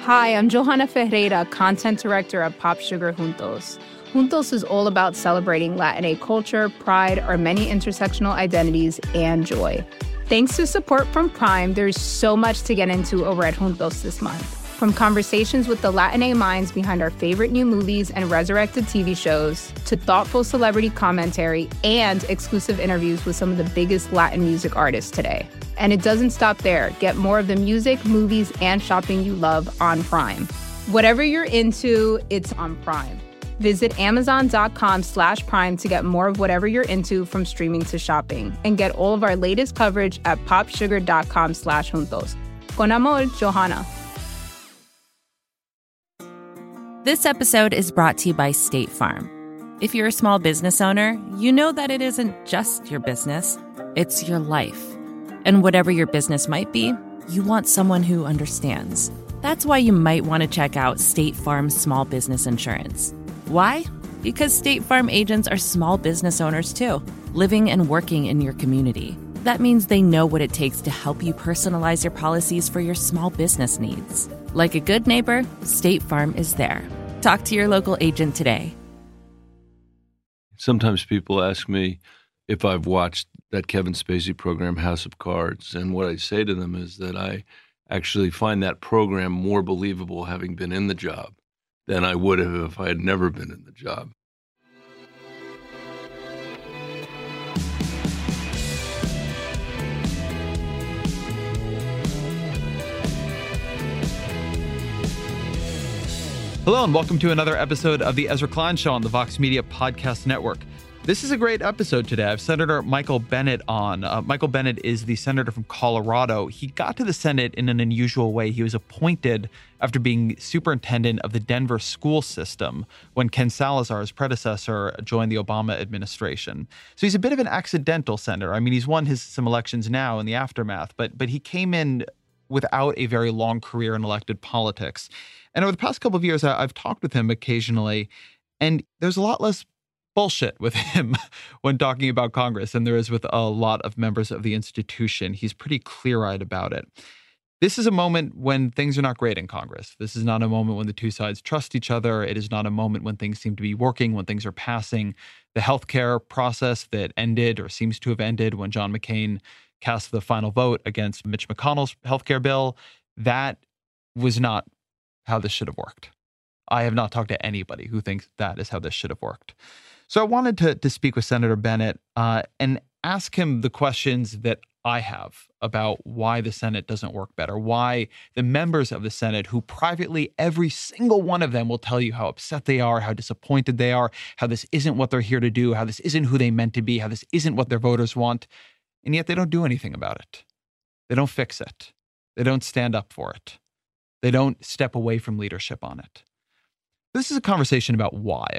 Hi, I'm Johanna Ferreira, content director at Pop Sugar Juntos. Juntos is all about celebrating Latinx culture, pride, our many intersectional identities, and joy. Thanks to support from Prime, there's so much to get into over at Juntos this month. From conversations with the Latinx minds behind our favorite new movies and resurrected TV shows, to thoughtful celebrity commentary and exclusive interviews with some of the biggest Latin music artists today. And it doesn't stop there. Get more of the music, movies, and shopping you love on Prime. Whatever you're into, it's on Prime. Visit Amazon.com/Prime to get more of whatever you're into, from streaming to shopping. And get all of our latest coverage at popsugar.com/juntos. Con amor, Johanna. This episode is brought to you by State Farm. If you're a small business owner, you know that it isn't just your business, it's your life. And whatever your business might be, you want someone who understands. That's why you might want to check out State Farm Small Business Insurance. Why? Because State Farm agents are small business owners too, living and working in your community. That means they know what it takes to help you personalize your policies for your small business needs. Like a good neighbor, State Farm is there. Talk to your local agent today. Sometimes people ask me if I've watched that Kevin Spacey program, House of Cards, and what I say to them is that I actually find that program more believable having been in the job than I would have if I had never been in the job. Hello and welcome to another episode of the Ezra Klein Show on the Vox Media Podcast Network. This is a great episode today. I have Senator Michael Bennet on. Michael Bennet is the senator from Colorado. He got to the Senate in an unusual way. He was appointed after being superintendent of the Denver school system when Ken Salazar, his predecessor, joined the Obama administration. So he's a bit of an accidental senator. I mean, he's won some elections now in the aftermath, but he came in without a very long career in elected politics. And over the past couple of years, I've talked with him occasionally, and there's a lot less bullshit with him when talking about Congress than there is with a lot of members of the institution. He's pretty clear-eyed about it. This is a moment when things are not great in Congress. This is not a moment when the two sides trust each other. It is not a moment when things seem to be working, when things are passing. The healthcare process that ended or seems to have ended when John McCain cast the final vote against Mitch McConnell's healthcare bill, that was not how this should have worked. I have not talked to anybody who thinks that is how this should have worked. So I wanted to speak with Senator Bennet and ask him the questions that I have about why the Senate doesn't work better, why the members of the Senate, who privately, every single one of them will tell you how upset they are, how disappointed they are, how this isn't what they're here to do, how this isn't who they meant to be, how this isn't what their voters want, and yet they don't do anything about it. They don't fix it. They don't stand up for it. They don't step away from leadership on it. This is a conversation about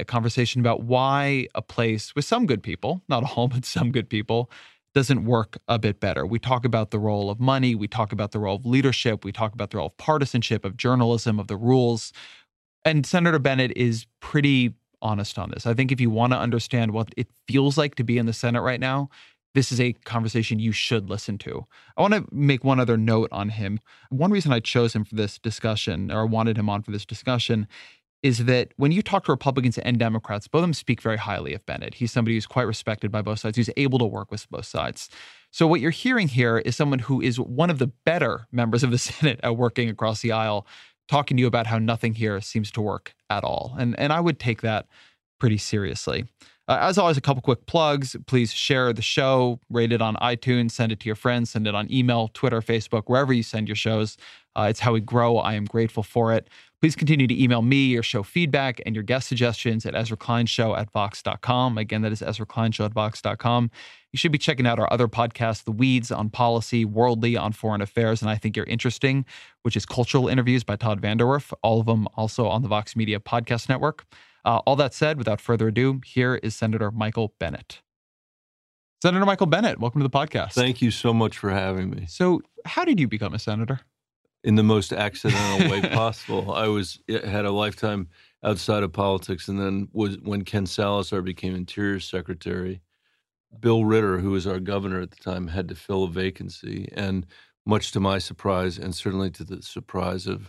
why a place with some good people, not all, but some good people, doesn't work a bit better. We talk about the role of money. We talk about the role of leadership. We talk about the role of partisanship, of journalism, of the rules. And Senator Bennet is pretty honest on this. I think if you want to understand what it feels like to be in the Senate right now, this is a conversation you should listen to. I want to make one other note on him. One reason I chose him for this discussion, or wanted him on for this discussion, is that when you talk to Republicans and Democrats, both of them speak very highly of Bennet. He's somebody who's quite respected by both sides, who's able to work with both sides. So what you're hearing here is someone who is one of the better members of the Senate at working across the aisle, talking to you about how nothing here seems to work at all. And I would take that pretty seriously. As always, a couple quick plugs. Please share the show, rate it on iTunes, send it to your friends, send it on email, Twitter, Facebook, wherever you send your shows. It's how we grow. I am grateful for it. Please continue to email me your show feedback and your guest suggestions at EzraKleinShow@Vox.com. Again, that is EzraKleinShow@Vox.com. You should be checking out our other podcasts, The Weeds on policy, Worldly on foreign affairs, and I Think You're Interesting, which is cultural interviews by Todd Vanderwerf, all of them also on the Vox Media Podcast Network. All that said, without further ado, here is Senator Michael Bennet. Senator Michael Bennet, welcome to the podcast. Thank you so much for having me. So how did you become a senator? In the most accidental way possible. I had a lifetime outside of politics, and then when Ken Salazar became Interior Secretary, Bill Ritter, who was our governor at the time, had to fill a vacancy. And much to my surprise, and certainly to the surprise of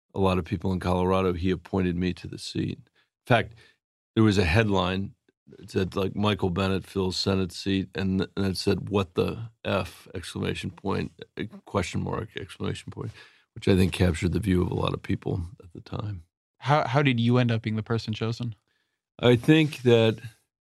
a lot of people in Colorado, he appointed me to the seat. In fact, there was a headline. It said, like, Michael Bennet fills Senate seat, and it said, "What the F!" exclamation point, question mark, exclamation point, which I think captured the view of a lot of people at the time. How did you end up being the person chosen? I think that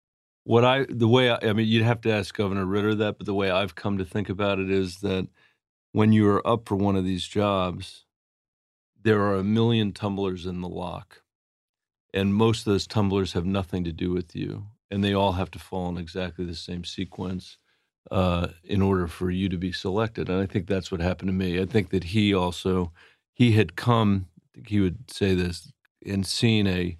you'd have to ask Governor Ritter that, but the way I've come to think about it is that when you are up for one of these jobs, there are a million tumblers in the lock, and most of those tumblers have nothing to do with you, and they all have to fall in exactly the same sequence in order for you to be selected. And I think that's what happened to me. I think that he had come, I think he would say this, and seen a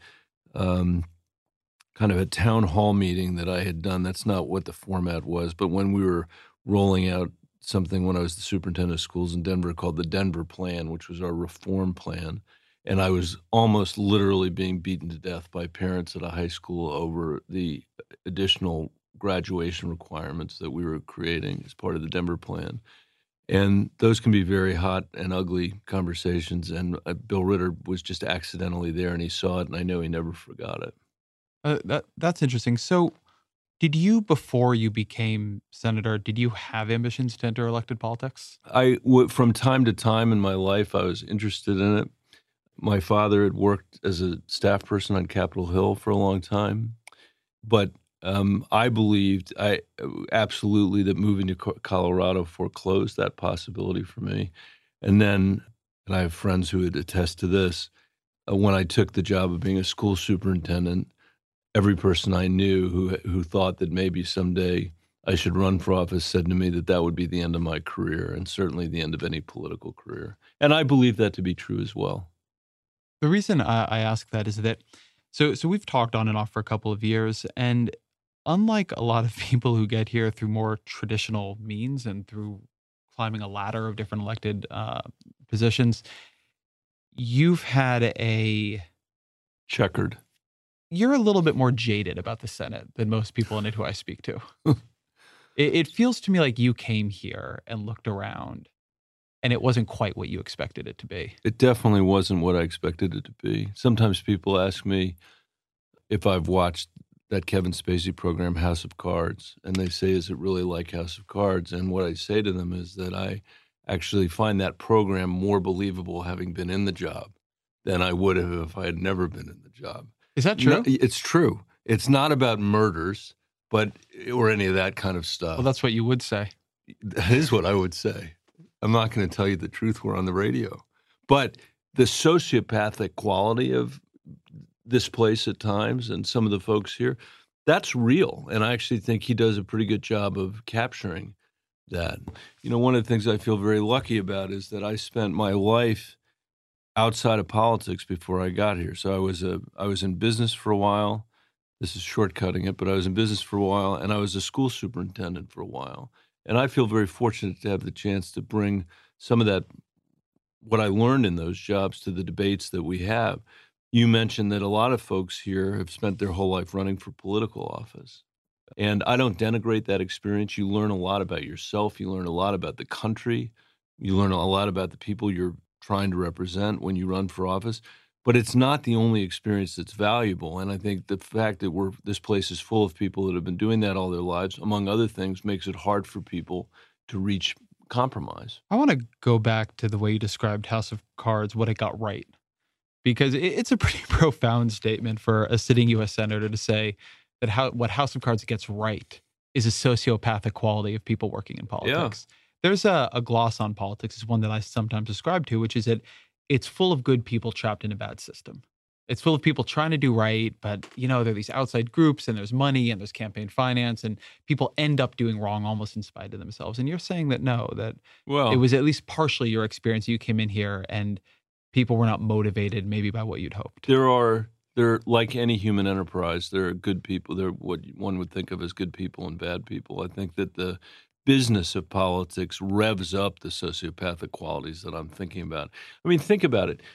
kind of a town hall meeting that I had done. That's not what the format was, but when we were rolling out something when I was the superintendent of schools in Denver called the Denver Plan, which was our reform plan. And I was almost literally being beaten to death by parents at a high school over the additional graduation requirements that we were creating as part of the Denver Plan. And those can be very hot and ugly conversations. And Bill Ritter was just accidentally there, and he saw it, and I know he never forgot it. That's interesting. So did you, before you became senator, did you have ambitions to enter elected politics? From time to time in my life, I was interested in it. My father had worked as a staff person on Capitol Hill for a long time, but I believed absolutely that moving to Colorado foreclosed that possibility for me. And I have friends who would attest to this, when I took the job of being a school superintendent, every person I knew who thought that maybe someday I should run for office said to me that that would be the end of my career, and certainly the end of any political career. And I believe that to be true as well. The reason I ask that is that, so we've talked on and off for a couple of years, and unlike a lot of people who get here through more traditional means and through climbing a ladder of different elected positions, you've had checkered. You're a little bit more jaded about the Senate than most people in it who I speak to. It feels to me like you came here and looked around, and it wasn't quite what you expected it to be. It definitely wasn't what I expected it to be. Sometimes people ask me if I've watched that Kevin Spacey program, House of Cards, and they say, is it really like House of Cards? And what I say to them is that I actually find that program more believable having been in the job than I would have if I had never been in the job. Is that true? No, it's true. It's not about murders, or any of that kind of stuff. Well, that's what you would say. That is what I would say. I'm not going to tell you the truth. We're on the radio. But the sociopathic quality of this place at times and some of the folks here, that's real. And I actually think he does a pretty good job of capturing that. You know, one of the things I feel very lucky about is that I spent my life outside of politics before I got here. So I was in business for a while. This is shortcutting it, but I was in business for a while, and I was a school superintendent for a while. And I feel very fortunate to have the chance to bring some of that, what I learned in those jobs, to the debates that we have. You mentioned that a lot of folks here have spent their whole life running for political office. And I don't denigrate that experience. You learn a lot about yourself. You learn a lot about the country. You learn a lot about the people you're trying to represent when you run for office. But it's not the only experience that's valuable. And I think the fact that this place is full of people that have been doing that all their lives, among other things, makes it hard for people to reach compromise. I want to go back to the way you described House of Cards, what it got right. Because it's a pretty profound statement for a sitting U.S. senator to say that what House of Cards gets right is a sociopathic quality of people working in politics. Yeah. There's a gloss on politics, is one that I sometimes ascribe to, which is that it's full of good people trapped in a bad system. It's full of people trying to do right, but, there are these outside groups, and there's money, and there's campaign finance, and people end up doing wrong almost in spite of themselves. And you're saying that it was at least partially your experience. You came in here, and people were not motivated maybe by what you'd hoped. There, like any human enterprise, there are good people. There are what one would think of as good people and bad people. I think that the business of politics revs up the sociopathic qualities that I'm thinking about. I mean, think about it.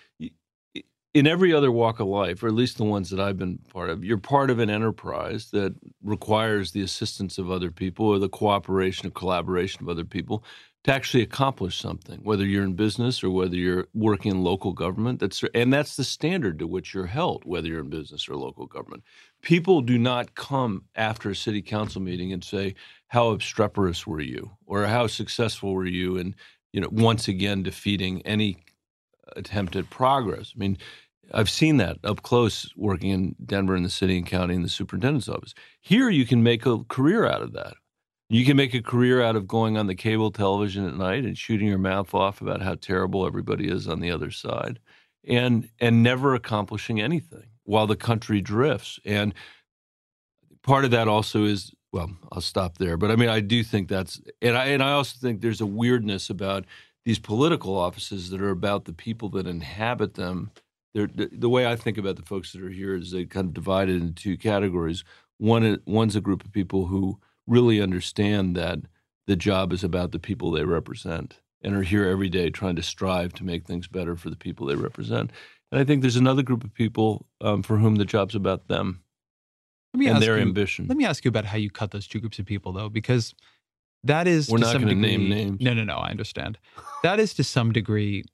In every other walk of life, or at least the ones that I've been part of, you're part of an enterprise that requires the assistance of other people or the cooperation or collaboration of other people. to actually accomplish something, whether you're in business or whether you're working in local government. That's the standard to which you're held, whether you're in business or local government. People do not come after a city council meeting and say, how obstreperous were you? Or how successful were you in, once again defeating any attempt at progress? I mean, I've seen that up close working in Denver in the city and county in the superintendent's office. Here you can make a career out of that. You can make a career out of going on the cable television at night and shooting your mouth off about how terrible everybody is on the other side and never accomplishing anything while the country drifts. And part of that also is, well, I'll stop there. But I mean, I do think that's, and I also think there's a weirdness about these political offices that are about the people that inhabit them. The way I think about the folks that are here is they kind of divided into two categories. One's a group of people who really understand that the job is about the people they represent and are here every day trying to strive to make things better for the people they represent. And I think there's another group of people for whom the job's about them and their ambition. Let me ask you about how you cut those two groups of people, though, because that is We're not going to name names. No, I understand. That is to some degree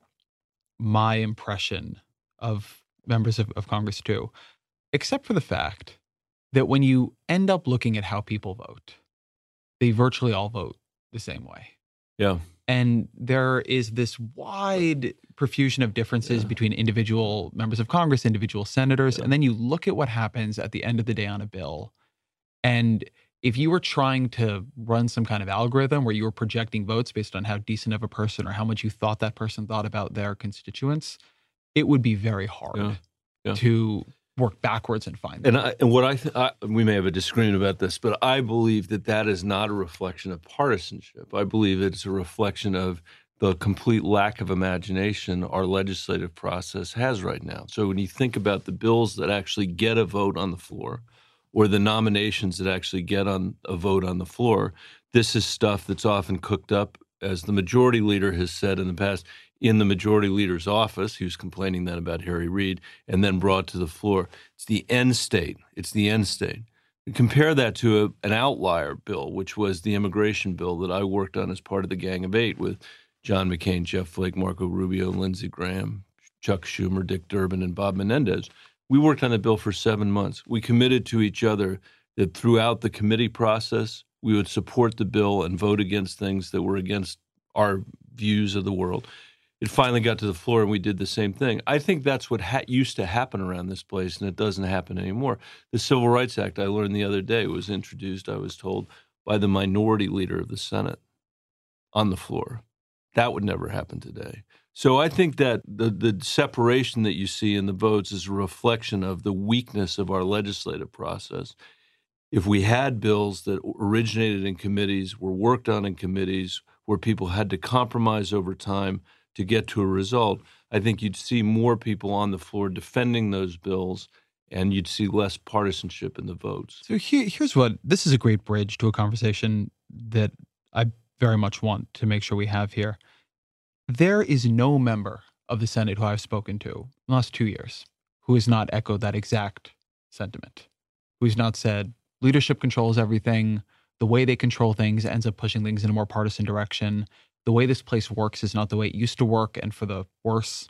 my impression of members of Congress, too, except for the fact that when you end up looking at how people vote, they virtually all vote the same way. Yeah. And there is this wide profusion of differences between individual members of Congress, individual senators, and then you look at what happens at the end of the day on a bill. And if you were trying to run some kind of algorithm where you were projecting votes based on how decent of a person or how much you thought that person thought about their constituents, it would be very hard to work backwards and find them. We may have a disagreement about this, but I believe that is not a reflection of partisanship. I believe it's a reflection of the complete lack of imagination our legislative process has right now. So when you think about the bills that actually get a vote on the floor or the nominations that actually get on a vote on the floor, this is stuff that's often cooked up, as the majority leader has said in the past, in the majority leader's office. He was complaining then about Harry Reid, and then brought to the floor. It's the end state. You compare that to an outlier bill, which was the immigration bill that I worked on as part of the Gang of Eight with John McCain, Jeff Flake, Marco Rubio, Lindsey Graham, Chuck Schumer, Dick Durbin, and Bob Menendez. We worked on the bill for 7 months. We committed to each other that throughout the committee process, we would support the bill and vote against things that were against our views of the world. It finally got to the floor, and we did the same thing. I think that's what used to happen around this place, and it doesn't happen anymore. The Civil Rights Act, I learned the other day, was introduced, I was told, by the minority leader of the Senate on the floor. That would never happen today. So I think that the separation that you see in the votes is a reflection of the weakness of our legislative process. If we had bills that originated in committees, were worked on in committees, where people had to compromise over time to get to a result, I think you'd see more people on the floor defending those bills, and you'd see less partisanship in the votes. So this is a great bridge to a conversation that I very much want to make sure we have here. There is no member of the Senate who I've spoken to in the last 2 years who has not echoed that exact sentiment, who has not said leadership controls everything, the way they control things ends up pushing things in a more partisan direction. The way this place works is not the way it used to work, and for the worse.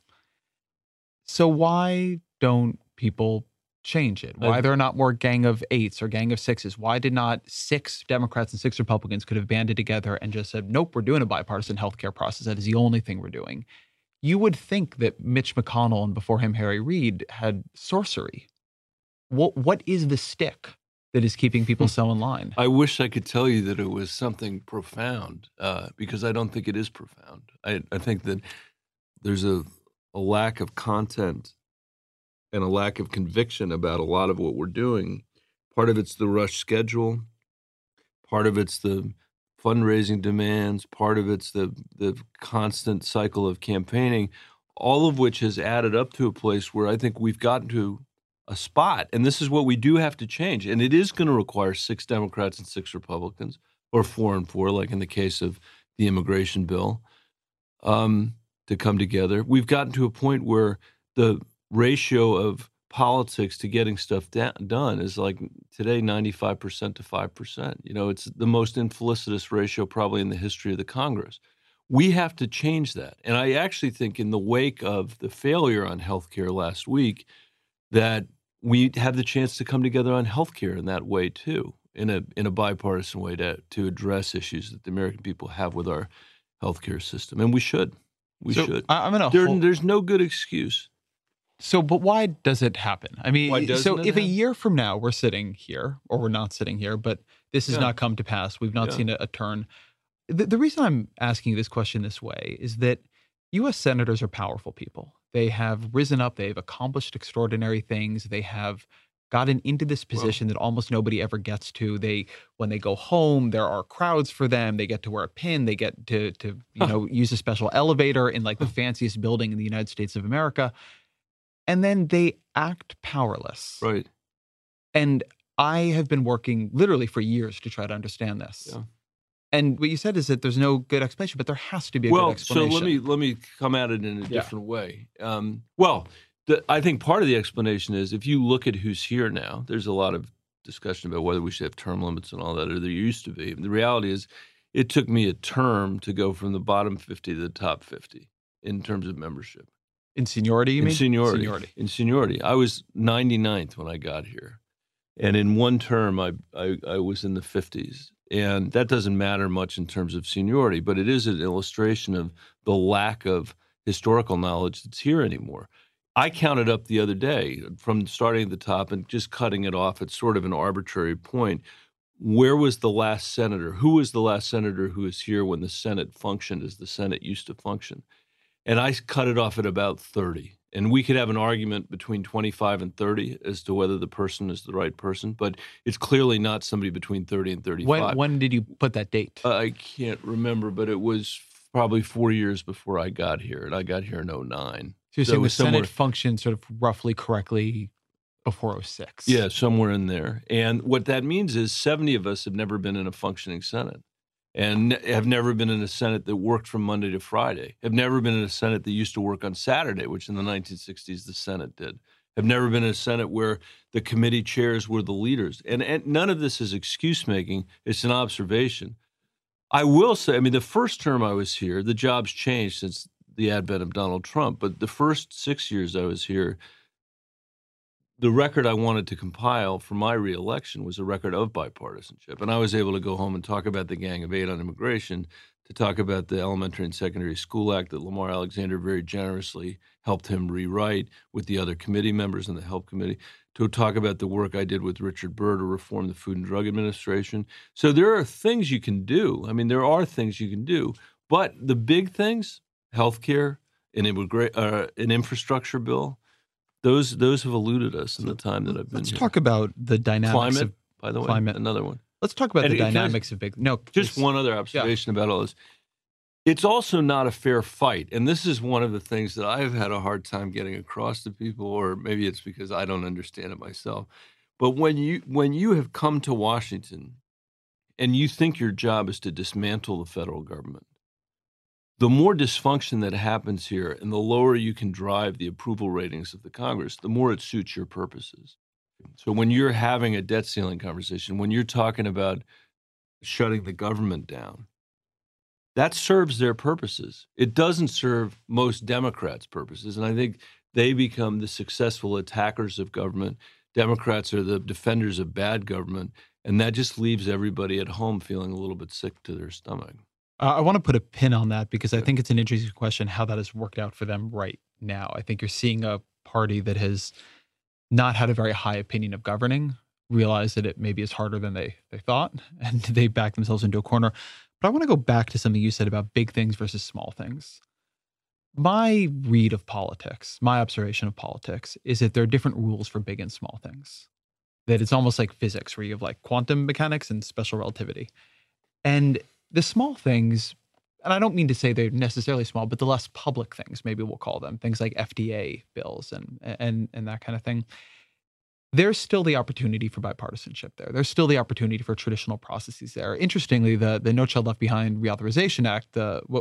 So why don't people change it? Why there are not more Gang of Eights or Gang of Sixes? Why did not 6 Democrats and 6 Republicans could have banded together and just said, nope, we're doing a bipartisan healthcare process. That is the only thing we're doing. You would think that Mitch McConnell and before him Harry Reid had sorcery. What is the stick that is keeping people so in line? I wish I could tell you that it was something profound, because I don't think it is profound. I think that there's a lack of content and a lack of conviction about a lot of what we're doing. Part of it's the rush schedule. Part of it's the fundraising demands. Part of it's the constant cycle of campaigning, all of which has added up to a place where I think we've gotten to a spot, and this is what we do have to change. And it is going to require 6 Democrats and 6 Republicans, or 4 and 4, like in the case of the immigration bill, to come together. We've gotten to a point where the ratio of politics to getting stuff done is like today 95% to 5%. It's the most infelicitous ratio probably in the history of the Congress. We have to change that. And I actually think in the wake of the failure on healthcare last week, that we have the chance to come together on healthcare in that way too, in a bipartisan way to address issues that the American people have with our healthcare system. And we should. We should. There's no good excuse. So, but why does it happen? I mean, so if a year from now we're sitting here, or we're not sitting here, but this has not come to pass, we've not seen a turn. The reason I'm asking this question this way is that U.S. senators are powerful people. They have risen up. They've accomplished extraordinary things. They have gotten into this position that almost nobody ever gets to. When they go home, there are crowds for them. They get to wear a pin. They get to use a special elevator in like the fanciest building in the United States of America. And then they act powerless. Right. And I have been working literally for years to try to understand this. Yeah. And what you said is that there's no good explanation, but there has to be a good explanation. So let me come at it in a different way. I think part of the explanation is if you look at who's here now, there's a lot of discussion about whether we should have term limits and all that, or there used to be. The reality is it took me a term to go from the bottom 50 to the top 50 in terms of membership. In seniority, you mean? In seniority. I was 99th when I got here. And in one term, I was in the 50s. And that doesn't matter much in terms of seniority, but it is an illustration of the lack of historical knowledge that's here anymore. I counted up the other day from starting at the top and just cutting it off at sort of an arbitrary point. Where was the last senator? Who was the last senator who was here when the Senate functioned as the Senate used to function? And I cut it off at about 30. And we could have an argument between 25 and 30 as to whether the person is the right person, but it's clearly not somebody between 30 and 35. When did you put that date? I can't remember, but it was probably 4 years before I got here, and I got here in 2009. So you're saying the Senate functioned sort of roughly correctly before 2006? Yeah, somewhere in there. And what that means is 70 of us have never been in a functioning Senate. And have never been in a Senate that worked from Monday to Friday, have never been in a Senate that used to work on Saturday, which in the 1960s the Senate did, have never been in a Senate where the committee chairs were the leaders. And none of this is excuse-making. It's an observation. I will say, I mean, the first term I was here, the job's changed since the advent of Donald Trump, but the first 6 years I was here, the record I wanted to compile for my reelection was a record of bipartisanship. And I was able to go home and talk about the Gang of Eight on immigration, to talk about the Elementary and Secondary School Act that Lamar Alexander very generously helped him rewrite with the other committee members in the Help Committee, to talk about the work I did with Richard Burr to reform the Food and Drug Administration. So there are things you can do. I mean, there are things you can do. But the big things, healthcare, an infrastructure bill, Those have eluded us in the time that I've been here. Let's talk about the dynamics of by the way, another one. Let's talk about the dynamics of big. No, just one other observation about all this. It's also not a fair fight, and this is one of the things that I've had a hard time getting across to people, or maybe it's because I don't understand it myself. But when you have come to Washington and you think your job is to dismantle the federal government, the more dysfunction that happens here and the lower you can drive the approval ratings of the Congress, the more it suits your purposes. So when you're having a debt ceiling conversation, when you're talking about shutting the government down, that serves their purposes. It doesn't serve most Democrats' purposes. And I think they become the successful attackers of government. Democrats are the defenders of bad government. And that just leaves everybody at home feeling a little bit sick to their stomach. I want to put a pin on that because I think it's an interesting question how that has worked out for them right now. I think you're seeing a party that has not had a very high opinion of governing, realize that it maybe is harder than they thought, and they back themselves into a corner. But I want to go back to something you said about big things versus small things. My read of politics, my observation of politics, is that there are different rules for big and small things. That it's almost like physics, where you have like quantum mechanics and special relativity. And the small things, and I don't mean to say they're necessarily small, but the less public things, maybe we'll call them, things like FDA bills and that kind of thing, there's still the opportunity for bipartisanship there. There's still the opportunity for traditional processes there. Interestingly, the No Child Left Behind Reauthorization Act,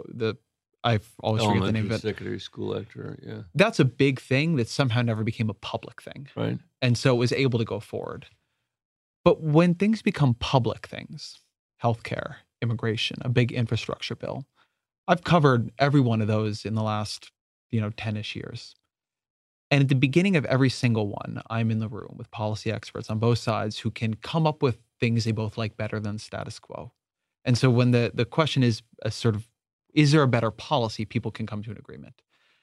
I've always forget the name of it. Secondary School Act, yeah. That's a big thing that somehow never became a public thing. Right. And so it was able to go forward. But when things become public things, healthcare, immigration, a big infrastructure bill, I've covered every one of those in the last, 10-ish years. And at the beginning of every single one, I'm in the room with policy experts on both sides who can come up with things they both like better than status quo. And so when the question is a sort of, is there a better policy, people can come to an agreement.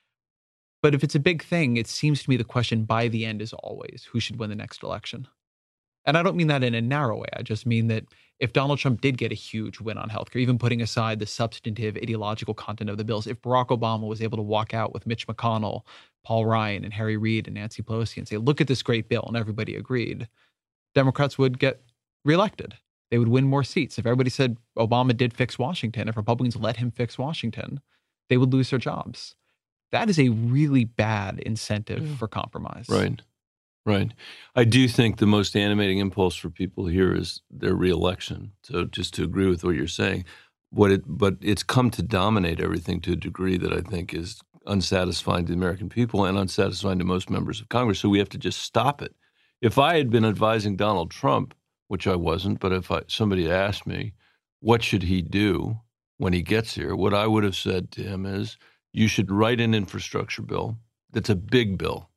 But if it's a big thing, it seems to me the question by the end is always who should win the next election. And I don't mean that in a narrow way. I just mean that if Donald Trump did get a huge win on healthcare, even putting aside the substantive ideological content of the bills, if Barack Obama was able to walk out with Mitch McConnell, Paul Ryan, and Harry Reid and Nancy Pelosi and say, look at this great bill, and everybody agreed, Democrats would get reelected. They would win more seats. If everybody said Obama did fix Washington, if Republicans let him fix Washington, they would lose their jobs. That is a really bad incentive for compromise. Right. Right. I do think the most animating impulse for people here is their reelection. So just to agree with what you're saying, but it's come to dominate everything to a degree that I think is unsatisfying to the American people and unsatisfying to most members of Congress. So we have to just stop it. If I had been advising Donald Trump, which I wasn't, but if somebody asked me, what should he do when he gets here, what I would have said to him is, you should write an infrastructure bill that's a big bill.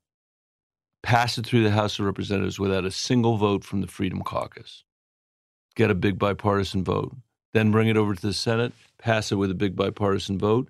Pass it through the House of Representatives without a single vote from the Freedom Caucus. Get a big bipartisan vote. Then bring it over to the Senate, pass it with a big bipartisan vote.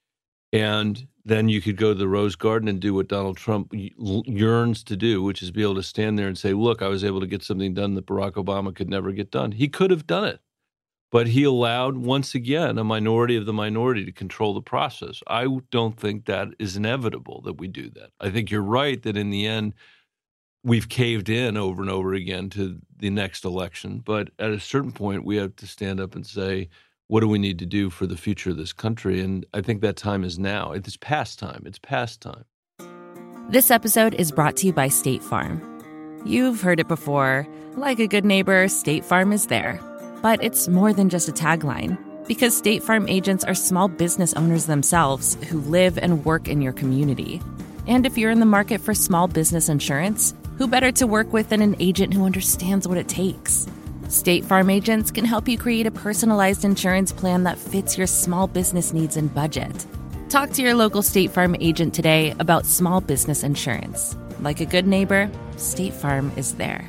And then you could go to the Rose Garden and do what Donald Trump yearns to do, which is be able to stand there and say, look, I was able to get something done that Barack Obama could never get done. He could have done it. But he allowed, once again, a minority of the minority to control the process. I don't think that is inevitable that we do that. I think you're right that in the end, we've caved in over and over again to the next election. But at a certain point, we have to stand up and say, what do we need to do for the future of this country? And I think that time is now. It's past time. It's past time. This episode is brought to you by State Farm. You've heard it before. Like a good neighbor, State Farm is there. But it's more than just a tagline, because State Farm agents are small business owners themselves who live and work in your community. And if you're in the market for small business insurance, who better to work with than an agent who understands what it takes? State Farm agents can help you create a personalized insurance plan that fits your small business needs and budget. Talk to your local State Farm agent today about small business insurance. Like a good neighbor, State Farm is there.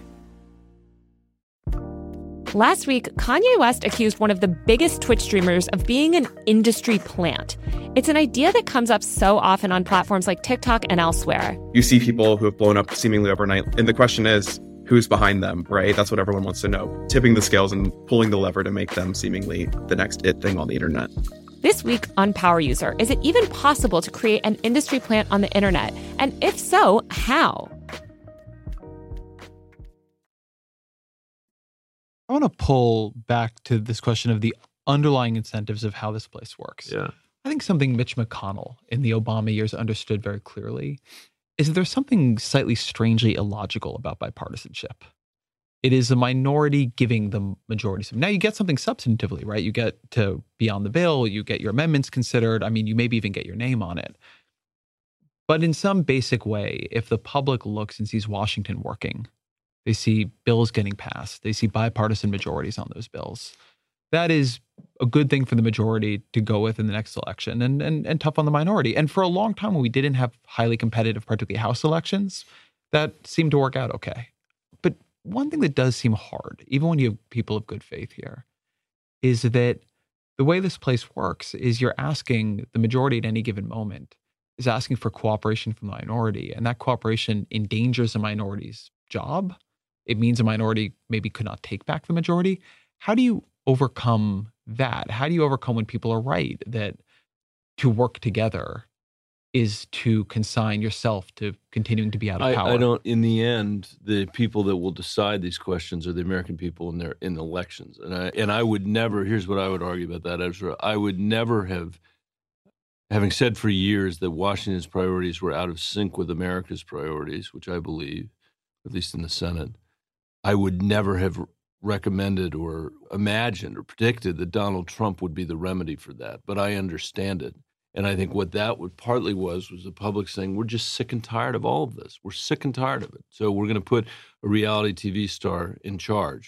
Last week, Kanye West accused one of the biggest Twitch streamers of being an industry plant. It's an idea that comes up so often on platforms like TikTok and elsewhere. You see people who have blown up seemingly overnight, and the question is, who's behind them, right? That's what everyone wants to know. Tipping the scales and pulling the lever to make them seemingly the next it thing on the internet. This week on Power User, is it even possible to create an industry plant on the internet? And if so, how? I want to pull back to this question of the underlying incentives of how this place works. Yeah. I think something Mitch McConnell in the Obama years understood very clearly is that there's something slightly strangely illogical about bipartisanship. It is a minority giving the majority some. Now you get something substantively, right? You get to be on the bill, you get your amendments considered. I mean, you maybe even get your name on it. But in some basic way, if the public looks and sees Washington working, they see bills getting passed, they see bipartisan majorities on those bills, that is a good thing for the majority to go with in the next election and tough on the minority. And for a long time when we didn't have highly competitive, particularly House elections, that seemed to work out okay. But one thing that does seem hard, even when you have people of good faith here, is that the way this place works is you're asking the majority at any given moment is asking for cooperation from the minority. And that cooperation endangers the minority's job. It means a minority maybe could not take back the majority. How do you overcome that? How do you overcome when people are right that to work together is to consign yourself to continuing to be out of power? I don't. In the end, the people that will decide these questions are the American people in the elections. And I would never. Here's what I would argue about that, Ezra. I would never have, having said for years that Washington's priorities were out of sync with America's priorities, which I believe, at least in the Senate, I would never have recommended or imagined or predicted that Donald Trump would be the remedy for that. But I understand it. And I think what that partly was the public saying, we're just sick and tired of all of this. We're sick and tired of it. So we're going to put a reality TV star in charge.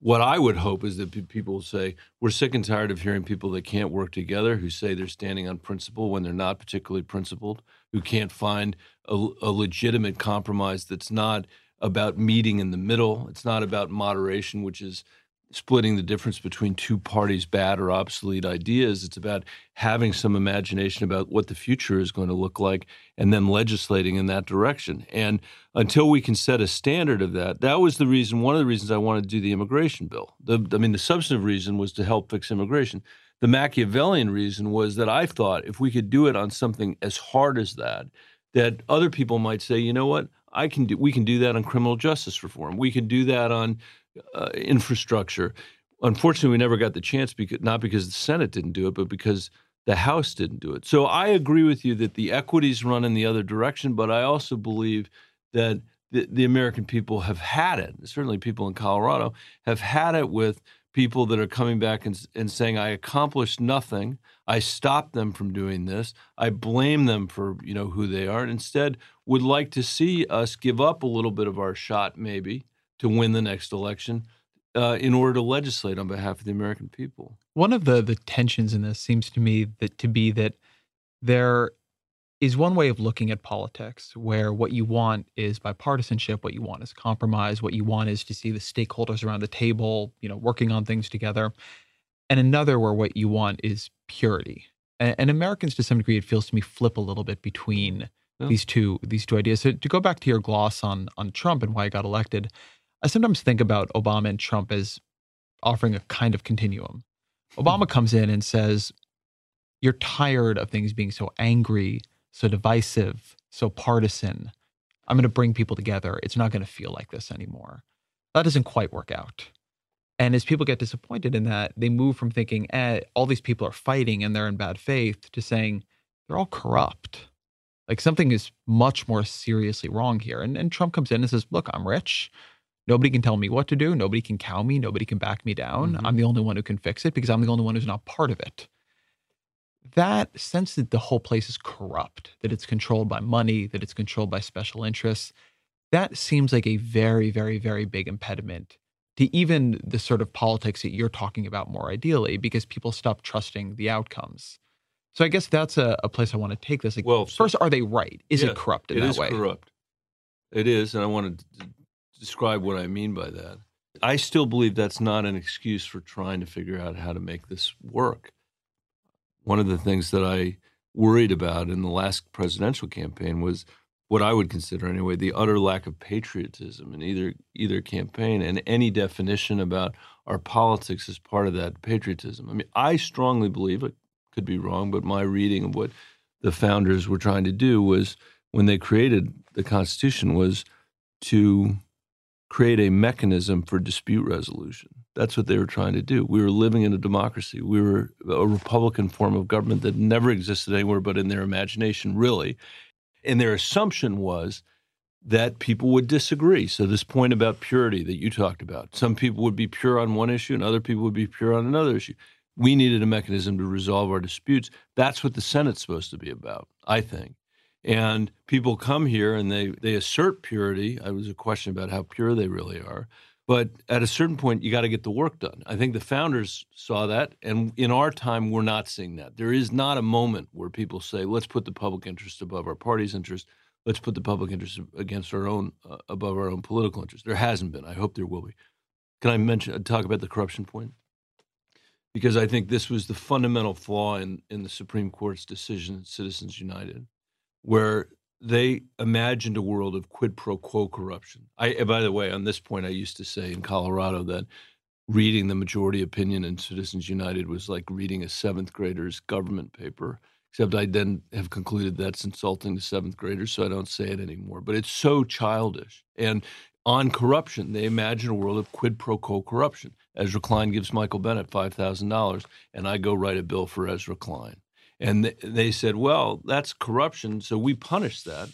what I would hope is that people will say, we're sick and tired of hearing people that can't work together, who say they're standing on principle when they're not particularly principled, who can't find a legitimate compromise that's not about meeting in the middle. It's not about moderation, which is splitting the difference between two parties' bad or obsolete ideas. It's about having some imagination about what the future is going to look like and then legislating in that direction. And until we can set a standard of that, that was the reason, one of the reasons I wanted to do the immigration bill. The substantive reason was to help fix immigration. The Machiavellian reason was that I thought if we could do it on something as hard as that other people might say, you know what, we can do that on criminal justice reform. We can do that on infrastructure. Unfortunately, we never got the chance, not because the Senate didn't do it, but because the House didn't do it. So I agree with you that the equities run in the other direction, but I also believe that the American people have had it. Certainly people in Colorado have had it with people that are coming back and saying, I accomplished nothing. I stopped them from doing this. I blame them for who they are, and instead would like to see us give up a little bit of our shot maybe to win the next election in order to legislate on behalf of the American people. One of the tensions in this seems to me that there is one way of looking at politics where what you want is bipartisanship, what you want is compromise, what you want is to see the stakeholders around the table, working on things together, and another where what you want is purity. And Americans, to some degree, it feels to me, flip a little bit between these two ideas. So to go back to your gloss on Trump and why he got elected, I sometimes think about Obama and Trump as offering a kind of continuum. Obama comes in and says, you're tired of things being so angry, so divisive, so partisan. I'm going to bring people together. It's not going to feel like this anymore. That doesn't quite work out. And as people get disappointed in that, they move from thinking, all these people are fighting and they're in bad faith, to saying they're all corrupt. Like something is much more seriously wrong here. And Trump comes in and says, look, I'm rich. Nobody can tell me what to do. Nobody can cow me. Nobody can back me down. Mm-hmm. I'm the only one who can fix it because I'm the only one who's not part of it. That sense that the whole place is corrupt, that it's controlled by money, that it's controlled by special interests, that seems like a very, very, very big impediment to even the sort of politics that you're talking about more ideally, because people stop trusting the outcomes. So I guess that's a place I want to take this. Like, well, first, are they right? Is it corrupt in that way? It is corrupt. It is, and I want to describe what I mean by that. I still believe that's not an excuse for trying to figure out how to make this work. One of the things that I worried about in the last presidential campaign was what I would consider anyway, the utter lack of patriotism in either campaign, and any definition about our politics as part of that patriotism. I mean, I strongly believe, it could be wrong, but my reading of what the founders were trying to do was, when they created the Constitution, was to create a mechanism for dispute resolution. That's what they were trying to do. We were living in a democracy. We were a Republican form of government that never existed anywhere but in their imagination, really. And their assumption was that people would disagree. So this point about purity that you talked about, some people would be pure on one issue and other people would be pure on another issue. We needed a mechanism to resolve our disputes. That's what the Senate's supposed to be about, I think. And people come here and they assert purity. It was a question about how pure they really are. But at a certain point, you got to get the work done. I think the founders saw that. And in our time, we're not seeing that. There is not a moment where people say, let's put the public interest above our party's interest. Let's put the public interest against our own, above our own political interest. There hasn't been. I hope there will be. Can I talk about the corruption point? Because I think this was the fundamental flaw in the Supreme Court's decision in Citizens United, where they imagined a world of quid pro quo corruption. By the way, on this point, I used to say in Colorado that reading the majority opinion in Citizens United was like reading a seventh grader's government paper, except I then have concluded that's insulting to seventh graders, so I don't say it anymore. But it's so childish. And on corruption, they imagine a world of quid pro quo corruption. Ezra Klein gives Michael Bennet $5,000, and I go write a bill for Ezra Klein. And they said, well, that's corruption, so we punish that.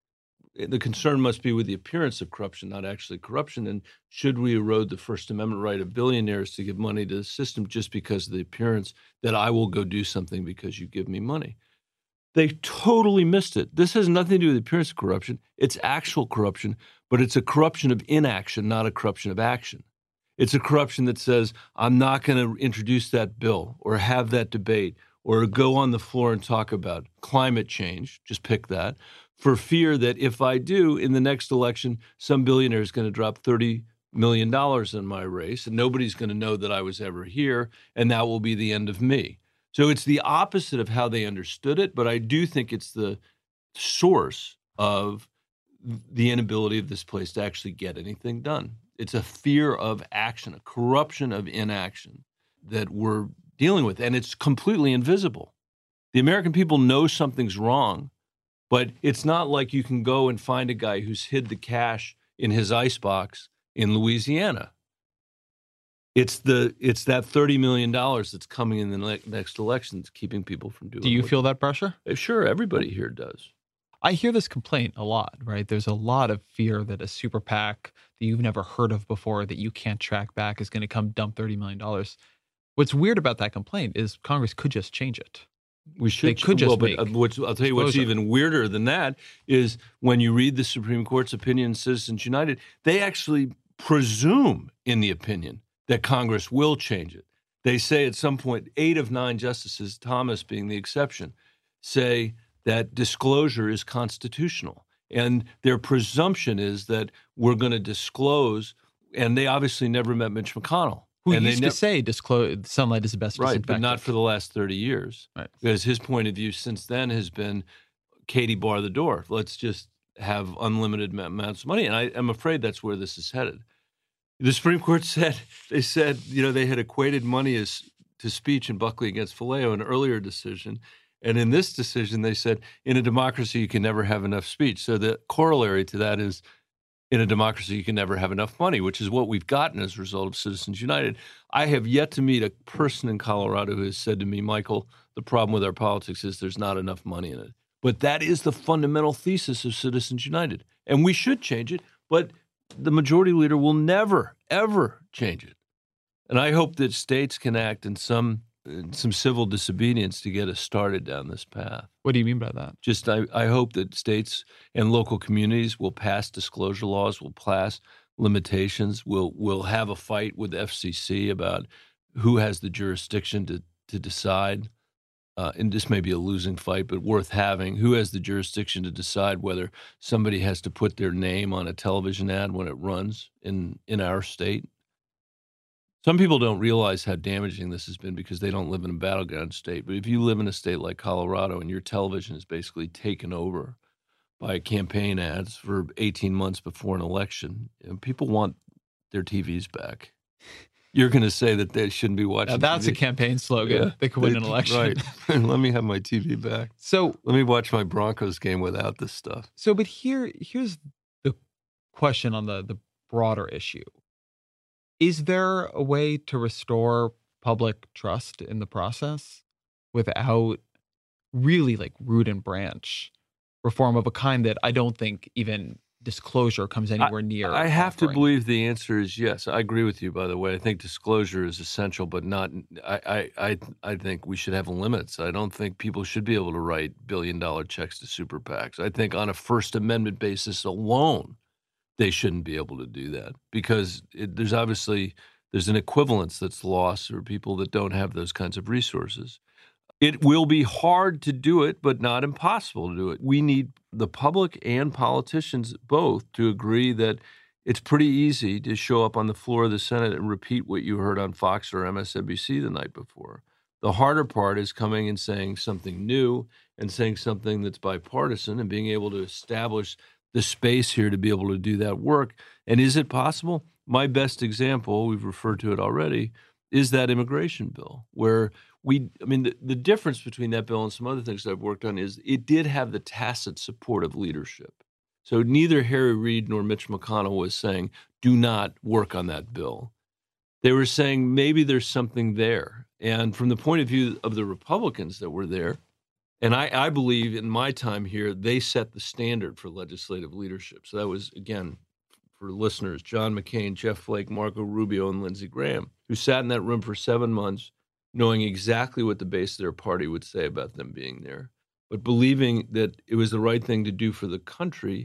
The concern must be with the appearance of corruption, not actually corruption. And should we erode the First Amendment right of billionaires to give money to the system just because of the appearance that I will go do something because you give me money? They totally missed it. This has nothing to do with the appearance of corruption. It's actual corruption, but it's a corruption of inaction, not a corruption of action. It's a corruption that says, I'm not going to introduce that bill or have that debate or go on the floor and talk about climate change, just pick that, for fear that if I do, in the next election, some billionaire is going to drop $30 million in my race, and nobody's going to know that I was ever here, and that will be the end of me. So it's the opposite of how they understood it, but I do think it's the source of the inability of this place to actually get anything done. It's a fear of action, a corruption of inaction that we're dealing with, and it's completely invisible. The American people know something's wrong, but it's not like you can go and find a guy who's hid the cash in his icebox in Louisiana. It's that $30 million that's coming in the next election that's keeping people from doing it. Do you feel that pressure? Sure, everybody here does. I hear this complaint a lot, right? There's a lot of fear that a super PAC that you've never heard of before that you can't track back is going to come dump $30 million. What's weird about that complaint is Congress could just change it. We should. They could just make I'll tell you what's even weirder than that is when you read the Supreme Court's opinion, Citizens United, they actually presume in the opinion that Congress will change it. They say at some point, 8 of 9 justices, Thomas being the exception, say that disclosure is constitutional. And their presumption is that we're going to disclose, and they obviously never met Mitch McConnell. Who used to say sunlight is the best disinfectant. Right, but not for the last 30 years. Right. Because his point of view since then has been, Katie, bar the door. Let's just have unlimited amounts of money. And I'm afraid that's where this is headed. The Supreme Court said, they had equated money to speech in Buckley against Valeo, an earlier decision. And in this decision, they said, in a democracy, you can never have enough speech. So the corollary to that is, in a democracy, you can never have enough money, which is what we've gotten as a result of Citizens United. I have yet to meet a person in Colorado who has said to me, Michael, the problem with our politics is there's not enough money in it. But that is the fundamental thesis of Citizens United. And we should change it, but the majority leader will never, ever change it. And I hope that states can act in some civil disobedience to get us started down this path. What do you mean by that? Just I hope that states and local communities will pass disclosure laws, will pass limitations, will have a fight with the FCC about who has the jurisdiction to decide. And this may be a losing fight, but worth having. Who has the jurisdiction to decide whether somebody has to put their name on a television ad when it runs in our state? Some people don't realize how damaging this has been because they don't live in a battleground state. But if you live in a state like Colorado and your television is basically taken over by campaign ads for 18 months before an election, people want their TVs back. You're going to say that they shouldn't be watching That's TV. A campaign slogan. Yeah, they could win an election. Right. Let me have my TV back. So let me watch my Broncos game without this stuff. So, but here's the question on the broader issue. Is there a way to restore public trust in the process without really like root and branch reform of a kind that I don't think even disclosure comes anywhere near? I have to believe the answer is yes. I agree with you, by the way. I think disclosure is essential, but not. I think we should have limits. I don't think people should be able to write billion-dollar checks to super PACs. I think on a First Amendment basis alone, they shouldn't be able to do that because there's an equivalence that's lost for people that don't have those kinds of resources. It will be hard to do it, but not impossible to do it. We need the public and politicians both to agree that it's pretty easy to show up on the floor of the Senate and repeat what you heard on Fox or MSNBC the night before. The harder part is coming and saying something new and saying something that's bipartisan and being able to establish the space here to be able to do that work. And is it possible? My best example, we've referred to it already, is that immigration bill where the difference between that bill and some other things that I've worked on is it did have the tacit support of leadership. So neither Harry Reid nor Mitch McConnell was saying, do not work on that bill. They were saying maybe there's something there. And from the point of view of the Republicans that were there, and I believe in my time here, they set the standard for legislative leadership. So that was, again, for listeners, John McCain, Jeff Flake, Marco Rubio, and Lindsey Graham, who sat in that room for 7 months, knowing exactly what the base of their party would say about them being there, but believing that it was the right thing to do for the country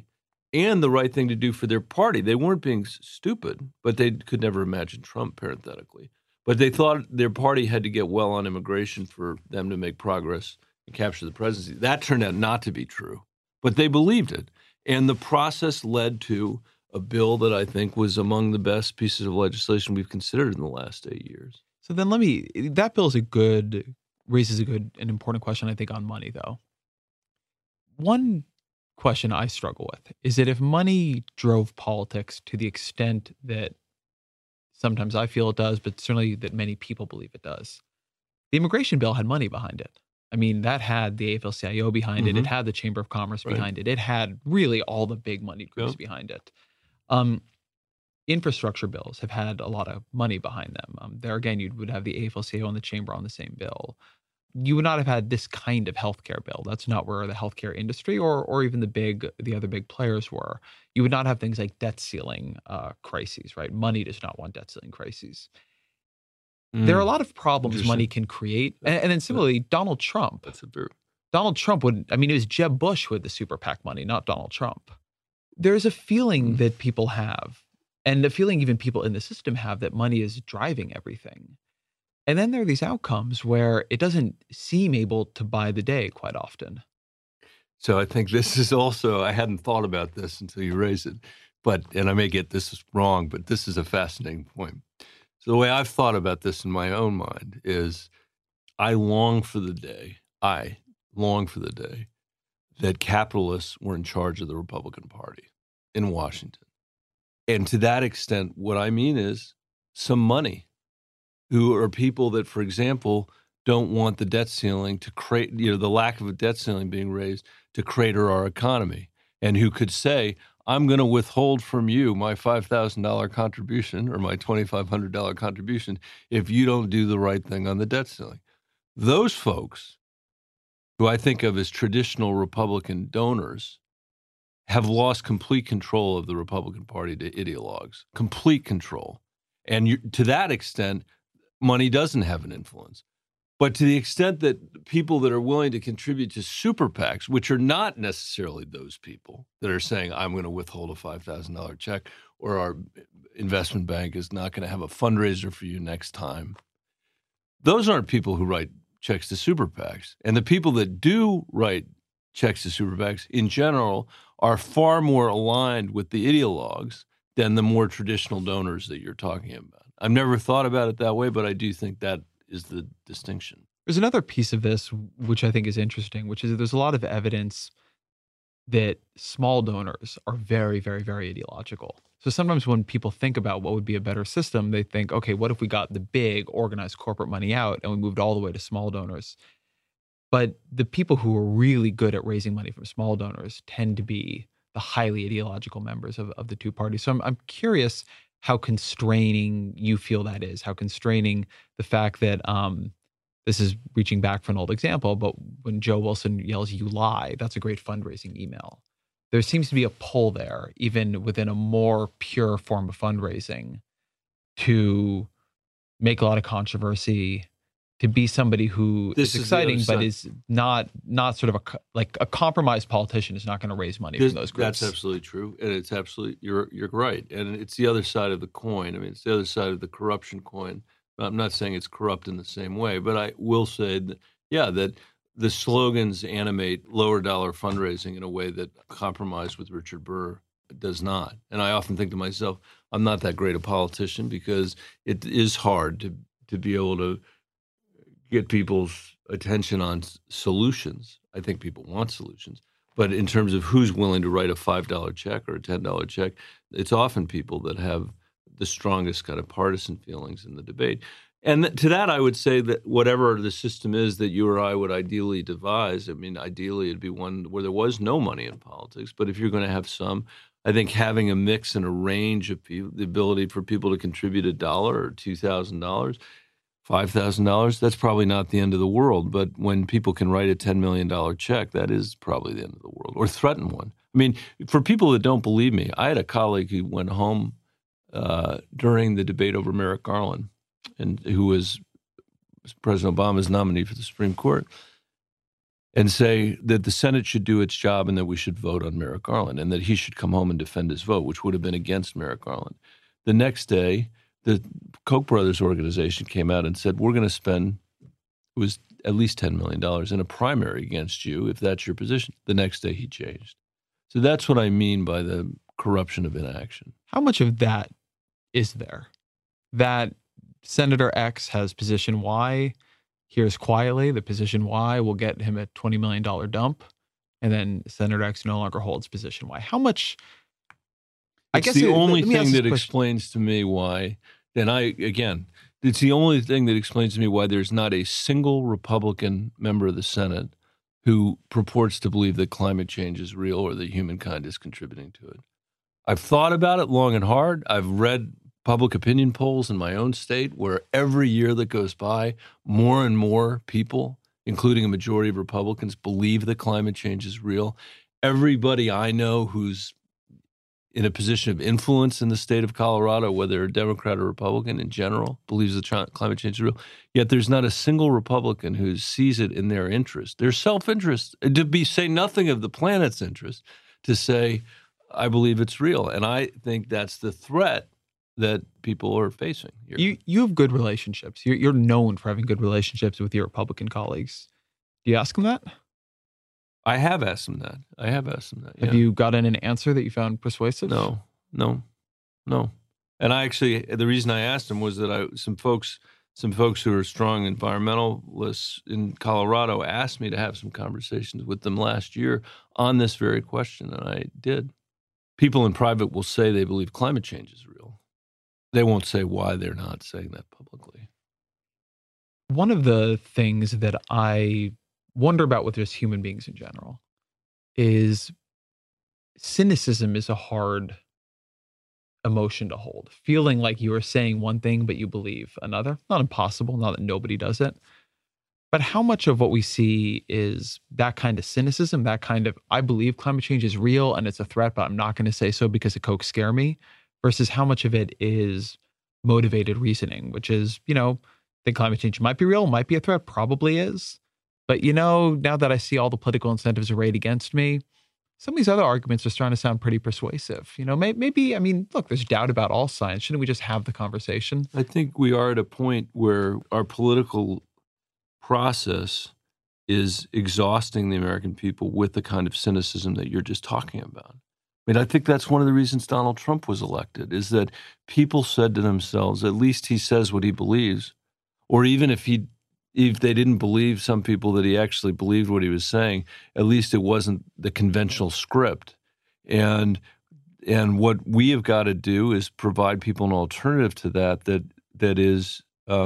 and the right thing to do for their party. They weren't being stupid, but they could never imagine Trump, parenthetically. But they thought their party had to get well on immigration for them to make progress and capture the presidency. That turned out not to be true, but they believed it. And the process led to a bill that I think was among the best pieces of legislation we've considered in the last 8 years. So then that bill raises an important question, I think, on money, though. One question I struggle with is that if money drove politics to the extent that sometimes I feel it does, but certainly that many people believe it does, the immigration bill had money behind it. I mean, that had the AFL-CIO behind it. It had the Chamber of Commerce behind it. It had really all the big money groups behind it. Infrastructure bills have had a lot of money behind them. There again, you would have the AFL-CIO and the Chamber on the same bill. You would not have had this kind of healthcare bill. That's not where the healthcare industry or even the other big players were. You would not have things like debt ceiling crises, right? Money does not want debt ceiling crises. There are a lot of problems money can create. And then similarly, Donald Trump. Donald Trump it was Jeb Bush with the super PAC money, not Donald Trump. There's a feeling that people have, and the feeling even people in the system have, that money is driving everything. And then there are these outcomes where it doesn't seem able to buy the day quite often. So I think this is also, I hadn't thought about this until you raised it, and I may get this wrong, but this is a fascinating point. So the way I've thought about this in my own mind is I long for the day that capitalists were in charge of the Republican Party in Washington. And to that extent, what I mean is some money, who are people that, for example, don't want the debt ceiling to create, the lack of a debt ceiling being raised to crater our economy, and who could say, I'm going to withhold from you my $5,000 contribution or my $2,500 contribution if you don't do the right thing on the debt ceiling. Those folks, who I think of as traditional Republican donors, have lost complete control of the Republican Party to ideologues, complete control. And to that extent, money doesn't have an influence. But to the extent that people that are willing to contribute to super PACs, which are not necessarily those people that are saying, I'm going to withhold a $5,000 check, or our investment bank is not going to have a fundraiser for you next time, those aren't people who write checks to super PACs. And the people that do write checks to super PACs in general are far more aligned with the ideologues than the more traditional donors that you're talking about. I've never thought about it that way, but I do think that is the distinction. There's another piece of this which I think is interesting, which is that there's a lot of evidence that small donors are very, very, very ideological. So sometimes when people think about what would be a better system, they think, okay, what if we got the big organized corporate money out and we moved all the way to small donors? But the people who are really good at raising money from small donors tend to be the highly ideological members of the two parties. So I'm curious how constraining you feel that is, how constraining the fact that this is reaching back for an old example, but when Joe Wilson yells, "You lie," that's a great fundraising email. There seems to be a pull there, even within a more pure form of fundraising, to make a lot of controversy, to be somebody who is exciting, but is not sort of a compromised politician is not going to raise money from those groups. That's absolutely true, and it's absolutely you're right, and it's the other side of the coin. I mean, it's the other side of the corruption coin. I'm not saying it's corrupt in the same way, but I will say that that the slogans animate lower dollar fundraising in a way that Compromise with Richard Burr does not. And I often think to myself, I'm not that great a politician because it is hard to be able to get people's attention on solutions. I think people want solutions. But in terms of who's willing to write a $5 check or a $10 check, it's often people that have the strongest kind of partisan feelings in the debate. And to that, I would say that whatever the system is that you or I would ideally devise, I mean, ideally it'd be one where there was no money in politics. But if you're going to have some, I think having a mix and a range of people, the ability for people to contribute $1 or $2,000, $5,000, that's probably not the end of the world. But when people can write a $10 million check, that is probably the end of the world, or threaten one. I mean, for people that don't believe me, I had a colleague who went home during the debate over Merrick Garland, and who was President Obama's nominee for the Supreme Court. and say that the Senate should do its job and that we should vote on Merrick Garland and that he should come home and defend his vote, which would have been against Merrick Garland. The next day, the Koch brothers organization came out and said, we're going to spend, it was at least $10 million in a primary against you if that's your position. The next day he changed. So that's what I mean by the corruption of inaction. How much of that is there? That Senator X has position Y, here's quietly the position Y will get him a $20 million dump, and then Senator X no longer holds position Y. How much? It's the only thing that explains to me why, it's the only thing that explains to me why there's not a single Republican member of the Senate who purports to believe that climate change is real or that humankind is contributing to it. I've thought about it long and hard. I've read public opinion polls in my own state where every year that goes by, more and more people, including a majority of Republicans, believe that climate change is real. Everybody I know who's in a position of influence in the state of Colorado, whether a Democrat or Republican in general, believes that climate change is real. Yet there's not a single Republican who sees it in their interest, their self-interest, to say nothing of the planet's interest, to say, I believe it's real. And I think that's the threat that people are facing here. You have good relationships. You're known for having good relationships with your Republican colleagues. Do you ask them that? I have asked them that. Yeah. Have you gotten an answer that you found persuasive? No. And the reason I asked them was that some folks who are strong environmentalists in Colorado asked me to have some conversations with them last year on this very question, and I did. People in private will say they believe climate change is real. They won't say why they're not saying that publicly. One of the things that I wonder about with just human beings in general is cynicism is a hard emotion to hold. Feeling like you are saying one thing, but you believe another. Not impossible, not that nobody does it. But how much of what we see is that kind of cynicism, that kind of, I believe climate change is real and it's a threat, but I'm not going to say so because the Koch scare me, versus how much of it is motivated reasoning, which is, think climate change might be real, might be a threat, probably is. But, now that I see all the political incentives arrayed against me, some of these other arguments are starting to sound pretty persuasive. Maybe, look, there's doubt about all science. Shouldn't we just have the conversation? I think we are at a point where our political process is exhausting the American people with the kind of cynicism that you're just talking about. I think that's one of the reasons Donald Trump was elected, is that people said to themselves, at least he says what he believes, or even if they didn't believe, some people, that he actually believed what he was saying, at least it wasn't the conventional script. And what we have got to do is provide people an alternative to that is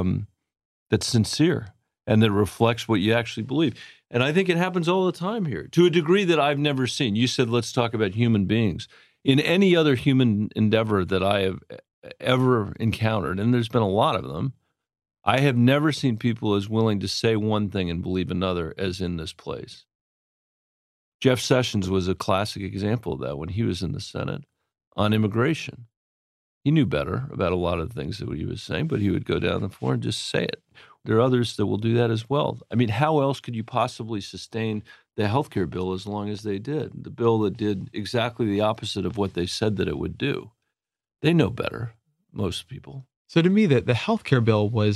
that's sincere and that reflects what you actually believe. And I think it happens all the time here, to a degree that I've never seen. You said, let's talk about human beings. In any other human endeavor that I have ever encountered, and there's been a lot of them, I have never seen people as willing to say one thing and believe another as in this place. Jeff Sessions was a classic example of that when he was in the Senate on immigration. He knew better about a lot of the things that he was saying, but he would go down the floor and just say it. There are others that will do that as well. How else could you possibly sustain the healthcare bill as long as they did? The bill that did exactly the opposite of what they said that it would do. They know better, most people. So to me, the healthcare bill was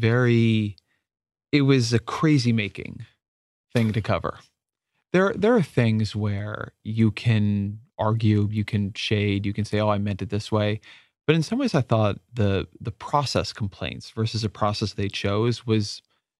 it was a crazy-making thing to cover. There are things where you can argue, you can shade, you can say, oh, I meant it this way. But in some ways, I thought the process complaints versus a process they chose was,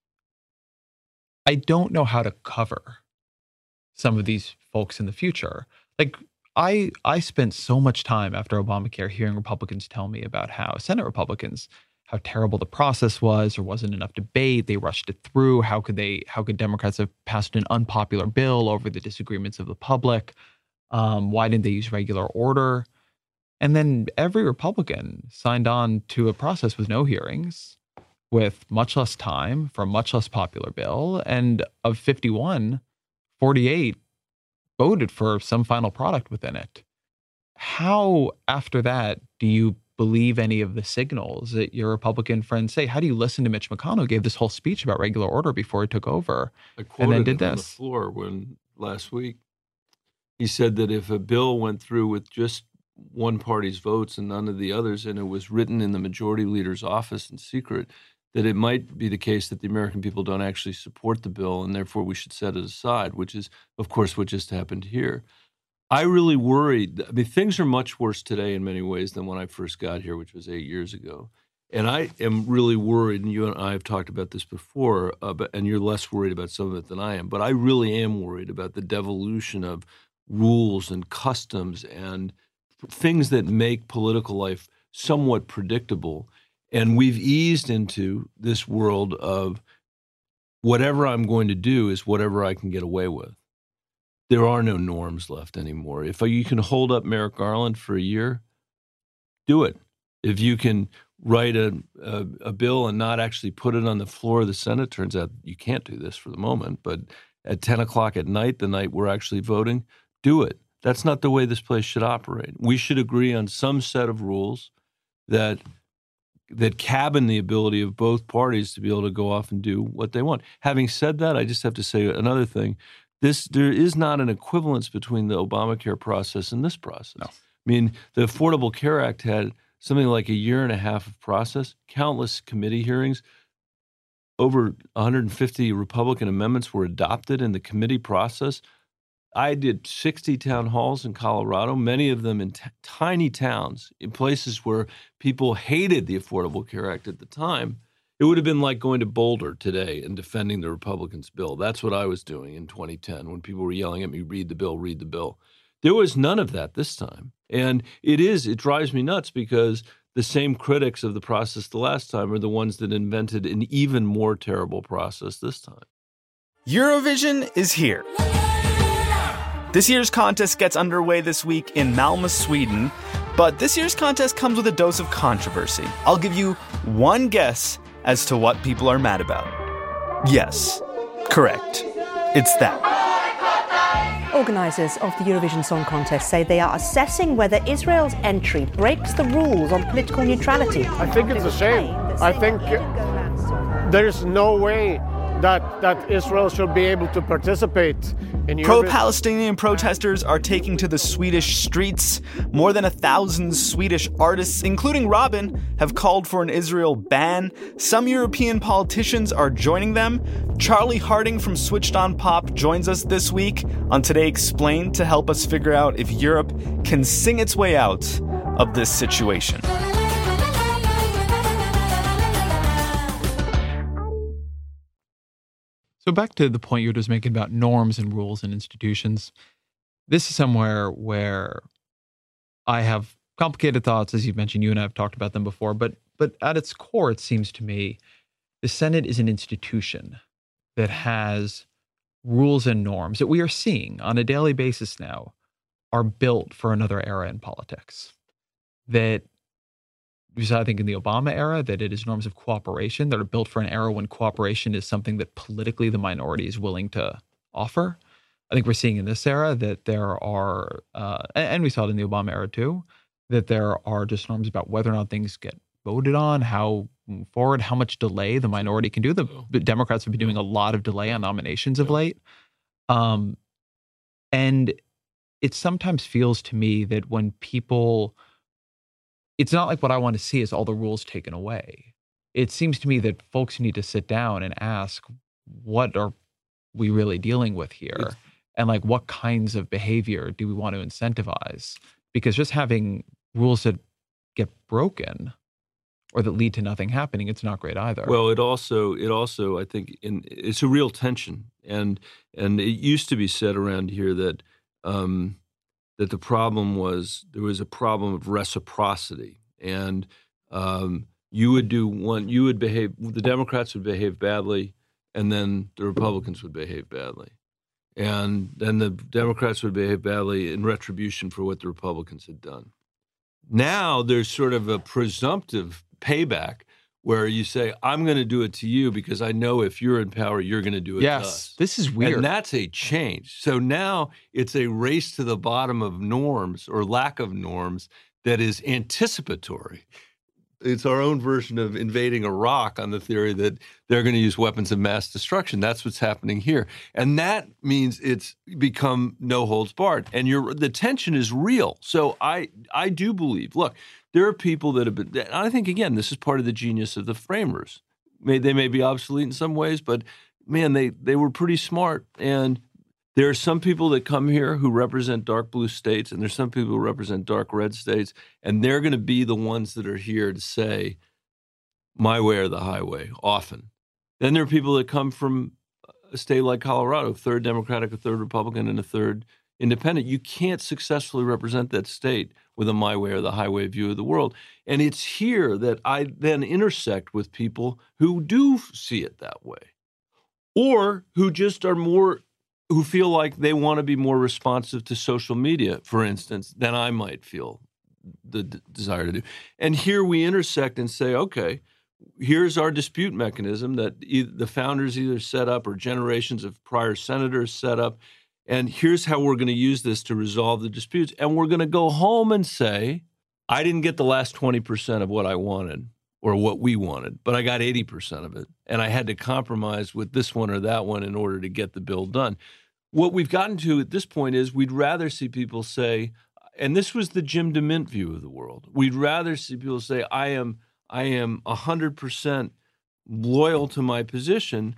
I don't know how to cover some of these folks in the future. Like, I spent so much time after Obamacare hearing Republicans tell me about how, Senate Republicans, how terrible the process was. There wasn't enough debate. They rushed it through. How could Democrats have passed an unpopular bill over the disagreements of the public? Why didn't they use regular order? And then every Republican signed on to a process with no hearings, with much less time for a much less popular bill. And of 51, 48 voted for some final product within it. How, after that, do you believe any of the signals that your Republican friends say? How do you listen to Mitch McConnell, who gave this whole speech about regular order before he took over, and then did this? On the floor last week he said that if a bill went through with just one party's votes and none of the others, and it was written in the majority leader's office in secret, that it might be the case that the American people don't actually support the bill, and therefore we should set it aside, which is, of course, what just happened here. I really worried. I mean, things are much worse today in many ways than when I first got here, which was 8 years ago. And I am really worried, and you and I have talked about this before, and you're less worried about some of it than I am, but I really am worried about the devolution of rules and customs and things that make political life somewhat predictable. And we've eased into this world of whatever I'm going to do is whatever I can get away with. There are no norms left anymore. If you can hold up Merrick Garland for a year, do it. If you can write a bill and not actually put it on the floor of the Senate, turns out you can't do this for the moment, but at 10 o'clock at night, the night we're actually voting, do it. That's not the way this place should operate. We should agree on some set of rules that cabin the ability of both parties to be able to go off and do what they want. Having said that, I just have to say another thing. There is not an equivalence between the Obamacare process and this process. No. I mean, the Affordable Care Act had something like a year and a half of process, countless committee hearings. Over 150 Republican amendments were adopted in the committee process. I did 60 town halls in Colorado, many of them in tiny towns, in places where people hated the Affordable Care Act at the time. It would have been like going to Boulder today and defending the Republicans' bill. That's what I was doing in 2010 when people were yelling at me, read the bill, read the bill. There was none of that this time. And it drives me nuts because the same critics of the process the last time are the ones that invented an even more terrible process this time. Eurovision is here. This year's contest gets underway this week in Malmö, Sweden, but this year's contest comes with a dose of controversy. I'll give you one guess as to what people are mad about. Yes, correct. It's that. Organisers of the Eurovision Song Contest say they are assessing whether Israel's entry breaks the rules on political neutrality. I think it's a shame. I think there's no way that Israel should be able to participate in Eurovision. Pro-Palestinian protesters are taking to the Swedish streets. More than 1,000 Swedish artists, including Robin, have called for an Israel ban. Some European politicians are joining them. Charlie Harding from Switched On Pop joins us this week on Today Explained to help us figure out if Europe can sing its way out of this situation. So back to the point you were just making about norms and rules and institutions. This is somewhere where I have complicated thoughts, as you've mentioned. You and I have talked about them before, but at its core, it seems to me, the Senate is an institution that has rules and norms that we are seeing on a daily basis now are built for another era in politics. That we saw, I think, in the Obama era, that it is norms of cooperation that are built for an era when cooperation is something that politically the minority is willing to offer. I think we're seeing in this era that there are, and we saw it in the Obama era too, that there are just norms about whether or not things get voted on, how move forward, how much delay the minority can do. The Democrats have been doing a lot of delay on nominations of late. And it sometimes feels to me that when people, it's not like what I want to see is all the rules taken away. It seems to me that folks need to sit down and ask, what are we really dealing with here? And like, what kinds of behavior do we want to incentivize? Because just having rules that get broken or that lead to nothing happening, it's not great either. Well, it also, I think, it's a real tension, and it used to be said around here that that the problem was there was a problem of reciprocity, and you would behave, the Democrats would behave badly, and then the Republicans would behave badly, and then the Democrats would behave badly in retribution for what the Republicans had done. Now there's sort of a presumptive payback where you say, I'm going to do it to you because I know if you're in power, you're going to do it to us. This is weird. And that's a change. So now it's a race to the bottom of norms or lack of norms that is anticipatory. It's our own version of invading Iraq on the theory that they're going to use weapons of mass destruction. That's what's happening here. And that means it's become no holds barred. And the tension is real. So I do believe, look, there are people that have been, I think, again, this is part of the genius of the framers. They may be obsolete in some ways, but man, they were pretty smart. And there are some people that come here who represent dark blue states, and there's some people who represent dark red states, and they're going to be the ones that are here to say, my way or the highway, often. Then there are people that come from a state like Colorado, a third Democratic, a third Republican, and a third independent. You can't successfully represent that state with a my way or the highway view of the world. And it's here that I then intersect with people who do see it that way, or who just are who feel like they want to be more responsive to social media, for instance, than I might feel the desire to do. And here we intersect and say, okay, here's our dispute mechanism that the founders either set up or generations of prior senators set up, and here's how we're going to use this to resolve the disputes. And we're going to go home and say, I didn't get the last 20% of what I wanted or what we wanted, but I got 80% of it. And I had to compromise with this one or that one in order to get the bill done. What we've gotten to at this point is we'd rather see people say, and this was the Jim DeMint view of the world, we'd rather see people say, I am 100% loyal to my position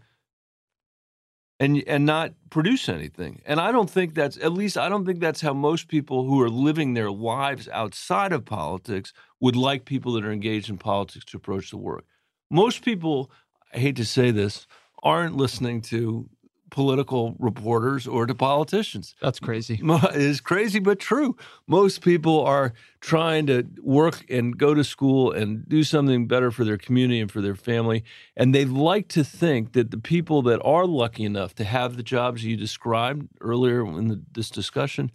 and not produce anything. And I don't think that's how most people who are living their lives outside of politics would like people that are engaged in politics to approach the work. Most people, I hate to say this, aren't listening to political reporters or to politicians. That's crazy. It is crazy, but true. Most people are trying to work and go to school and do something better for their community and for their family. And they like to think that the people that are lucky enough to have the jobs you described earlier in this discussion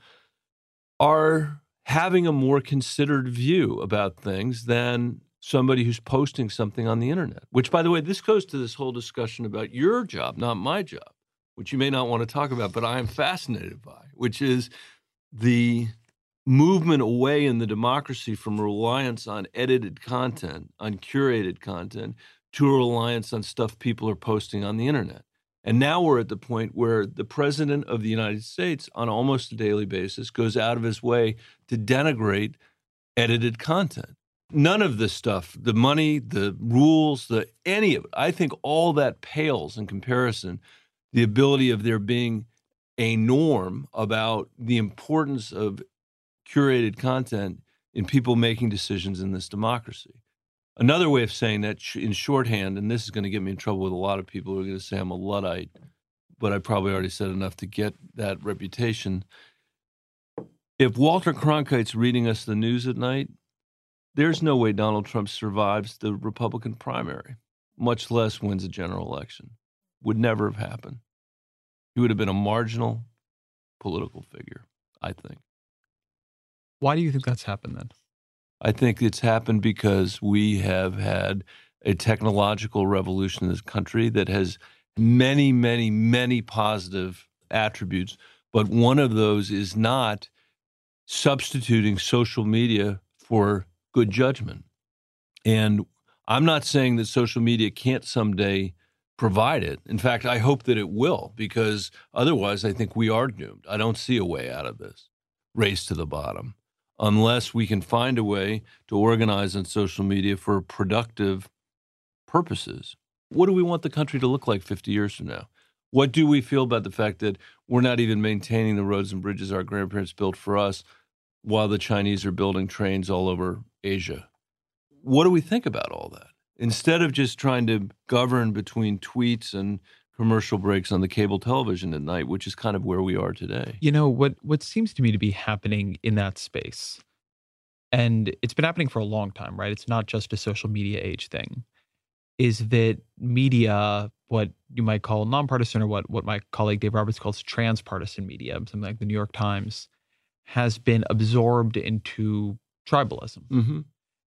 are having a more considered view about things than somebody who's posting something on the internet, which, by the way, this goes to this whole discussion about your job, not my job, which you may not want to talk about, but I am fascinated by, which is the movement away in the democracy from reliance on edited content, on curated content, to a reliance on stuff people are posting on the internet. And now we're at the point where the president of the United States, on almost a daily basis, goes out of his way to denigrate edited content. None of this stuff, the money, the rules, any of it, I think all that pales in comparison the ability of there being a norm about the importance of curated content in people making decisions in this democracy. Another way of saying that in shorthand, and this is going to get me in trouble with a lot of people who are going to say I'm a Luddite, but I probably already said enough to get that reputation. If Walter Cronkite's reading us the news at night, there's no way Donald Trump survives the Republican primary, much less wins a general election. Would never have happened. He would have been a marginal political figure, I think. Why do you think that's happened then? I think it's happened because we have had a technological revolution in this country that has many, many, many positive attributes, but one of those is not substituting social media for good judgment. And I'm not saying that social media can't someday provide it. In fact, I hope that it will, because otherwise I think we are doomed. I don't see a way out of this race to the bottom unless we can find a way to organize on social media for productive purposes. What do we want the country to look like 50 years from now? What do we feel about the fact that we're not even maintaining the roads and bridges our grandparents built for us while the Chinese are building trains all over Asia? What do we think about all that? Instead of just trying to govern between tweets and commercial breaks on the cable television at night, which is kind of where we are today. You know, what seems to me to be happening in that space, and it's been happening for a long time, right? It's not just a social media age thing, is that media, what you might call nonpartisan, or what my colleague Dave Roberts calls transpartisan media, something like the New York Times, has been absorbed into tribalism. Mm-hmm.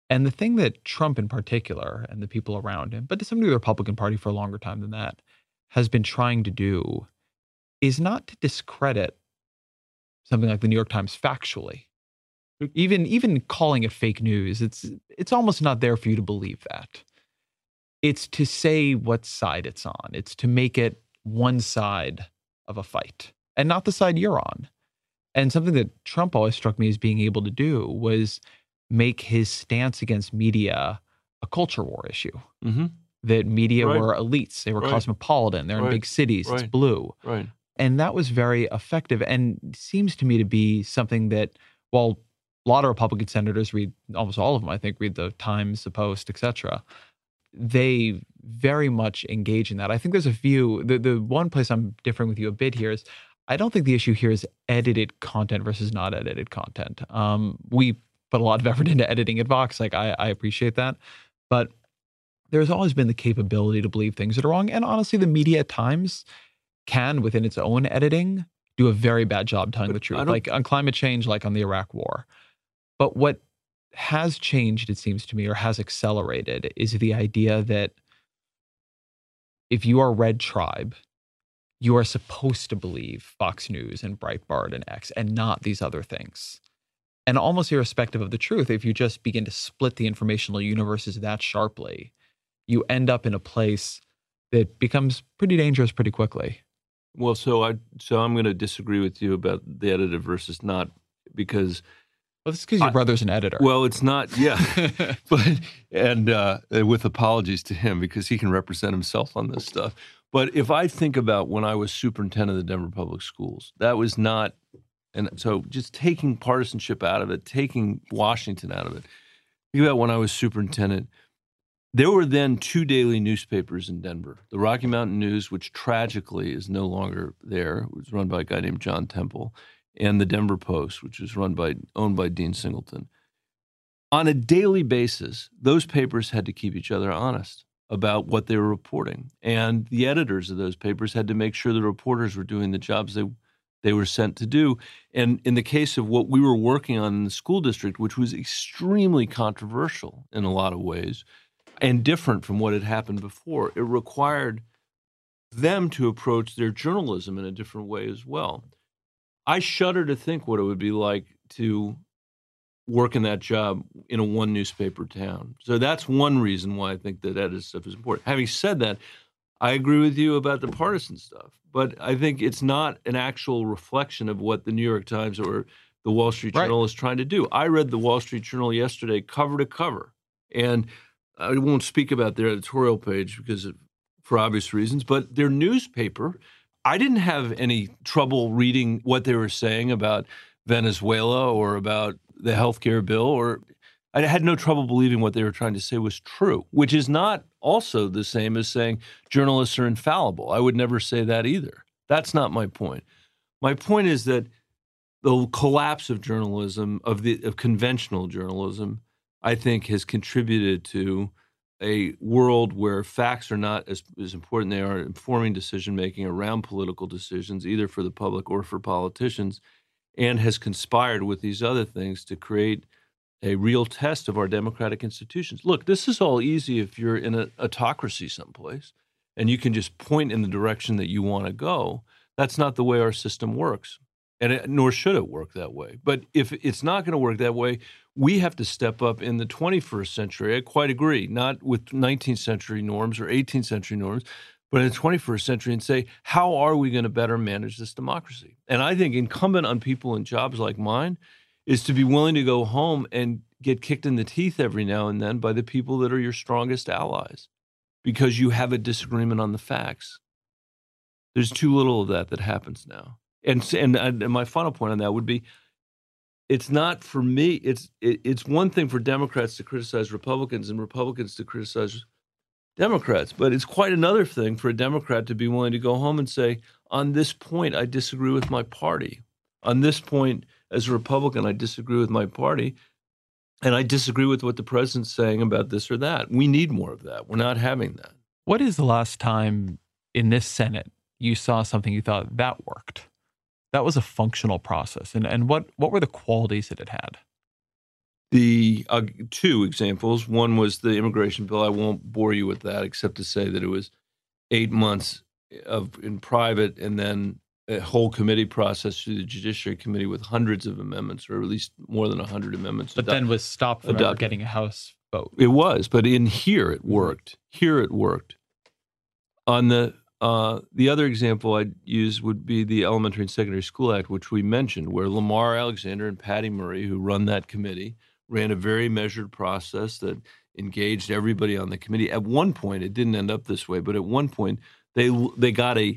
And the thing that Trump in particular and the people around him, but to some degree the Republican Party for a longer time than that, has been trying to do is not to discredit something like the New York Times factually. Even calling it fake news, it's almost not there for you to believe that. It's to say what side it's on. It's to make it one side of a fight and not the side you're on. And something that Trump always struck me as being able to do was make his stance against media a culture war issue. Mm-hmm. That media Right. were elites. They were Right. cosmopolitan. They're in Right. big cities. It's Right. blue. Right. And that was very effective and seems to me to be something that, while a lot of Republican senators read, almost all of them, I think, read the Times, the Post, et cetera, they very much engage in that. I think there's a few, the one place I'm differing with you a bit here is, I don't think the issue here is edited content versus not edited content. We put a lot of effort into editing at Vox. Like, I appreciate that. But there's always been the capability to believe things that are wrong. And honestly, the media at times can, within its own editing, do a very bad job telling the truth. Like on climate change, like on the Iraq war. But what has changed, it seems to me, or has accelerated, is the idea that if you are Red Tribe, you are supposed to believe Fox News and Breitbart and X and not these other things. And almost irrespective of the truth, if you just begin to split the informational universes that sharply, you end up in a place that becomes pretty dangerous pretty quickly. Well, so I'm going to disagree with you about the edited versus not, because Well, it's because your brother's an editor. Well, it's not, yeah. And with apologies to him, because he can represent himself on this stuff. But if I think about when I was superintendent of the Denver Public Schools, that was not, and so just taking partisanship out of it, taking Washington out of it. Think about when I was superintendent. There were then 2 daily newspapers in Denver. The Rocky Mountain News, which tragically is no longer there. It was run by a guy named John Temple. And the Denver Post, which was owned by Dean Singleton. On a daily basis, those papers had to keep each other honest about what they were reporting. And the editors of those papers had to make sure the reporters were doing the jobs they were sent to do. And in the case of what we were working on in the school district, which was extremely controversial in a lot of ways and different from what had happened before, it required them to approach their journalism in a different way as well. I shudder to think what it would be like to work in that job in a one newspaper town. So that's one reason why I think that edited stuff is important. Having said that, I agree with you about the partisan stuff, but I think it's not an actual reflection of what the New York Times or the Wall Street Journal is trying to do. I read the Wall Street Journal yesterday cover to cover, and I won't speak about their editorial page for obvious reasons, but their newspaper, I didn't have any trouble reading what they were saying about Venezuela or about the healthcare bill, or I had no trouble believing what they were trying to say was true, which is not also the same as saying journalists are infallible. I would never say that either. That's not my point. My point is that the collapse of journalism, of conventional journalism, I think has contributed to a world where facts are not as important. They are informing decision-making around political decisions, either for the public or for politicians, and has conspired with these other things to create a real test of our democratic institutions. Look, this is all easy if you're in an autocracy someplace and you can just point in the direction that you want to go. That's not the way our system works, nor should it work that way. But if it's not going to work that way, we have to step up in the 21st century. I quite agree, not with 19th century norms or 18th century norms, but in the 21st century and say, how are we going to better manage this democracy? And I think incumbent on people in jobs like mine is to be willing to go home and get kicked in the teeth every now and then by the people that are your strongest allies because you have a disagreement on the facts. There's too little of that happens now. And my final point on that would be, it's not for me. It's one thing for Democrats to criticize Republicans and Republicans to criticize Democrats, but it's quite another thing for a Democrat to be willing to go home and say, on this point, I disagree with my party. On this point, as a Republican, I disagree with my party, and I disagree with what the president's saying about this or that. We need more of that. We're not having that. What is the last time in this Senate you saw something you thought that worked? That was a functional process. And what were the qualities that it had? The two examples. One was the immigration bill. I won't bore you with that, except to say that it was 8 months in private, and then a whole committee process through the Judiciary Committee with hundreds of amendments, or at least more than 100 amendments. But then was stopped from ever getting a House vote. It was, but in here it worked. Here it worked. On the other example I'd use would be the Elementary and Secondary School Act, which we mentioned, where Lamar Alexander and Patty Murray, who run that committee, ran a very measured process that engaged everybody on the committee. At one point, it didn't end up this way, but at one point, they got a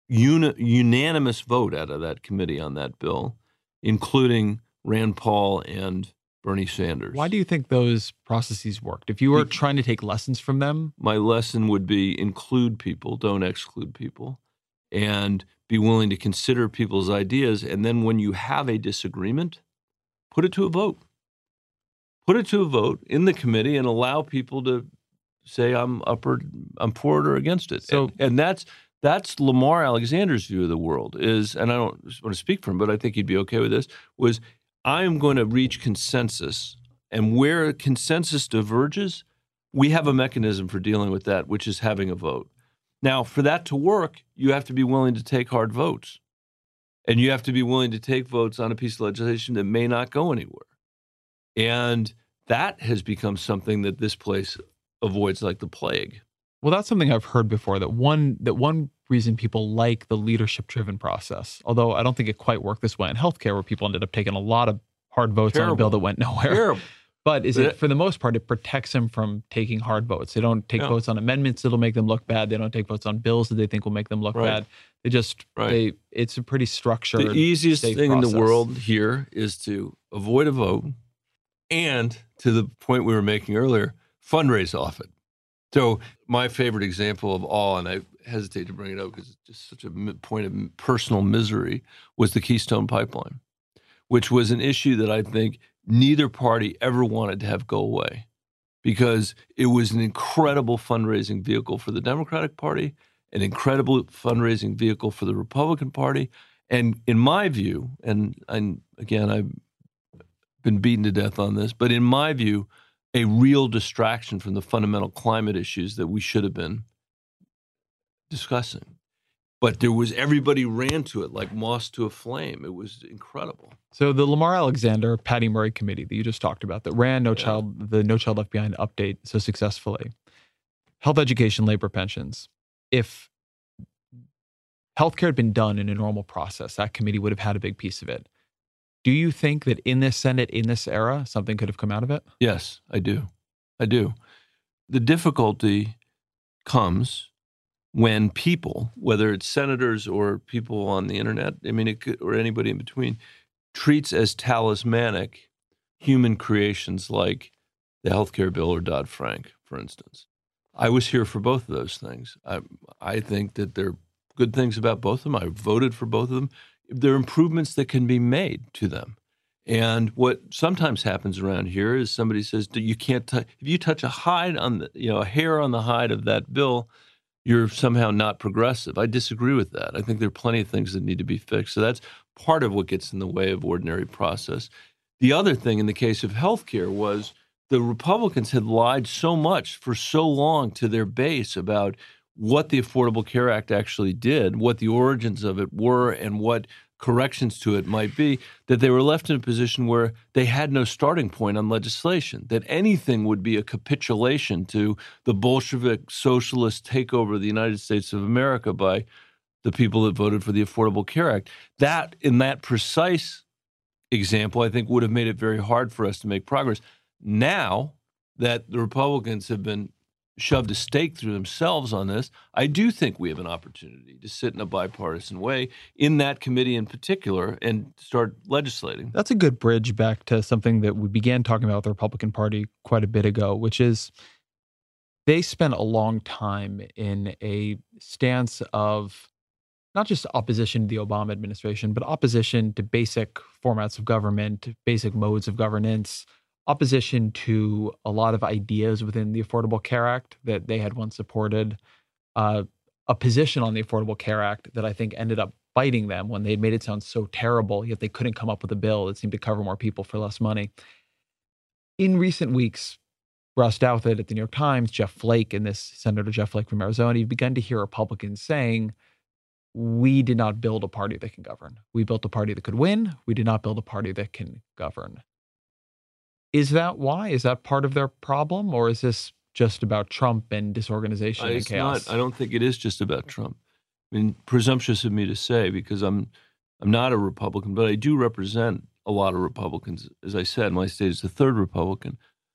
unanimous vote out of that committee on that bill, including Rand Paul and Bernie Sanders. Why do you think those processes worked? If you were trying to take lessons from them? My lesson would be include people, don't exclude people, and be willing to consider people's ideas. And then when you have a disagreement, put it to a vote. Put it to a vote in the committee and allow people to say I'm for it or against it. So, and that's Lamar Alexander's view of the world is, and I don't want to speak for him, but I think he'd be okay with this, was I am going to reach consensus. And where consensus diverges, we have a mechanism for dealing with that, which is having a vote. Now, for that to work, you have to be willing to take hard votes. And you have to be willing to take votes on a piece of legislation that may not go anywhere. And that has become something that this place avoids like the plague. Well, that's something I've heard before, that one reason people like the leadership-driven process, although I don't think it quite worked this way in healthcare, where people ended up taking a lot of hard votes on a bill that went nowhere. Terrible. But for the most part, it protects them from taking hard votes. They don't take votes on amendments that'll make them look bad. They don't take votes on bills that they think will make them look bad. They just, it's a pretty structured, the easiest thing process in the world here is to avoid a vote and, to the point we were making earlier, fundraise off it. So my favorite example of all, and I hesitate to bring it up because it's just such a point of personal misery, was the Keystone Pipeline, which was an issue that I think neither party ever wanted to have go away because it was an incredible fundraising vehicle for the Democratic Party, an incredible fundraising vehicle for the Republican Party. And in my view, and again, I've been beaten to death on this, but in my view, a real distraction from the fundamental climate issues that we should have been discussing. But everybody ran to it like moss to a flame. It was incredible. So the Lamar Alexander, Patty Murray committee that you just talked about that ran the No Child Left Behind update so successfully, health, education, labor, pensions. If healthcare had been done in a normal process, that committee would have had a big piece of it. Do you think that in this Senate, in this era, something could have come out of it? Yes, I do. The difficulty comes when people, whether it's senators or people on the internet, or anybody in between, treats as talismanic human creations like the healthcare bill or Dodd-Frank, for instance. I was here for both of those things. I think that there are good things about both of them. I voted for both of them. There are improvements that can be made to them. And what sometimes happens around here is somebody says, you can't if you touch a hide on a hair on the hide of that bill, you're somehow not progressive. I disagree with that. I think there are plenty of things that need to be fixed. So that's part of what gets in the way of ordinary process. The other thing in the case of healthcare was the Republicans had lied so much for so long to their base about what the Affordable Care Act actually did, what the origins of it were, and what corrections to it might be, that they were left in a position where they had no starting point on legislation, that anything would be a capitulation to the Bolshevik socialist takeover of the United States of America by the people that voted for the Affordable Care Act. That, in that precise example, I think would have made it very hard for us to make progress. Now that the Republicans have been shoved a stake through themselves on this, I do think we have an opportunity to sit in a bipartisan way in that committee in particular and start legislating. That's a good bridge back to something that we began talking about with the Republican Party quite a bit ago, which is they spent a long time in a stance of not just opposition to the Obama administration, but opposition to basic formats of government, basic modes of governance, opposition to a lot of ideas within the Affordable Care Act that they had once supported, a position on the Affordable Care Act that I think ended up biting them when they made it sound so terrible, yet they couldn't come up with a bill that seemed to cover more people for less money. In recent weeks, Ross Douthat at the New York Times, Jeff Flake, and this Senator Jeff Flake from Arizona, you've begun to hear Republicans saying, we did not build a party that can govern. We built a party that could win. We did not build a party that can govern. Is that why? Is that part of their problem? Or is this just about Trump and disorganization and chaos? I don't think it is just about Trump. I mean, presumptuous of me to say, because I'm not a Republican, but I do represent a lot of Republicans. As I said, my state is the third Republican.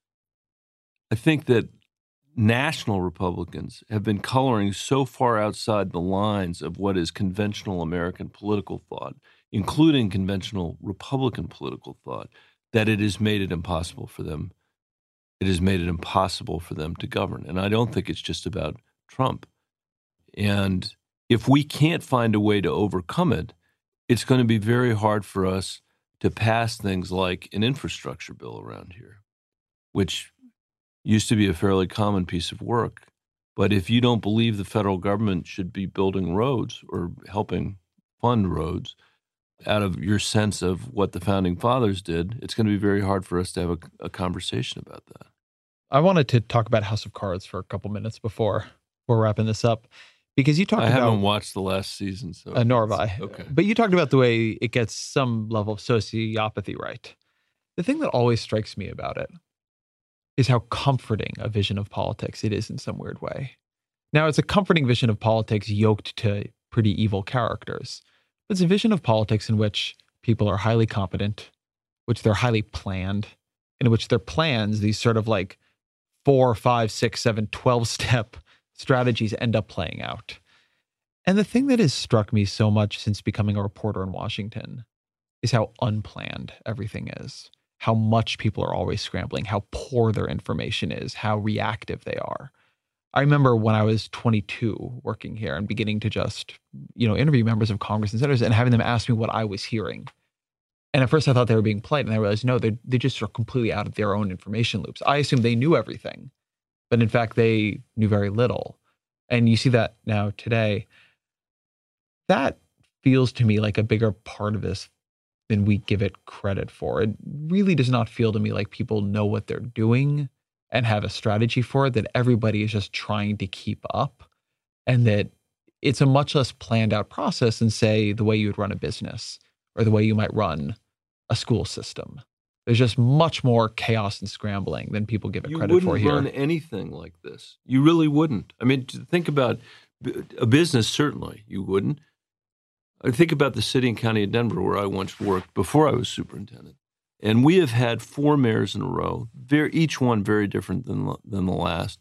I think that national Republicans have been coloring so far outside the lines of what is conventional American political thought, including conventional Republican political thought, that it has made it impossible for them. It has made it impossible for them to govern. And I don't think it's just about Trump. And if we can't find a way to overcome it, it's going to be very hard for us to pass things like an infrastructure bill around here, which used to be a fairly common piece of work. But if you don't believe the federal government should be building roads or helping fund roads out of your sense of what the founding fathers did, it's going to be very hard for us to have a conversation about that. I wanted to talk about House of Cards for a couple minutes before we're wrapping this up, because you talked about... I haven't watched the last season, so... nor have I. Okay. But you talked about the way it gets some level of sociopathy right. The thing that always strikes me about it is how comforting a vision of politics it is in some weird way. Now, it's a comforting vision of politics yoked to pretty evil characters. But it's a vision of politics in which people are highly competent, which they're highly planned, in which their plans, these sort of like 4, 5, 6, 7, 12-step strategies end up playing out. And the thing that has struck me so much since becoming a reporter in Washington is how unplanned everything is. How much people are always scrambling, how poor their information is, how reactive they are. I remember when I was 22 working here and beginning to just, interview members of Congress and senators and having them ask me what I was hearing. And at first I thought they were being polite, and I realized, no, they just are completely out of their own information loops. I assumed they knew everything, but in fact, they knew very little. And you see that now today. That feels to me like a bigger part of this than we give it credit for. It really does not feel to me like people know what they're doing and have a strategy for it, that everybody is just trying to keep up, and that it's a much less planned out process than, say, the way you would run a business or the way you might run a school system. There's just much more chaos and scrambling than people give it credit for here. You wouldn't run anything like this. You really wouldn't. I mean, to think about a business, certainly you wouldn't. I think about the city and county of Denver, where I once worked before I was superintendent. And we have had 4 mayors in a row, each one very different than the last,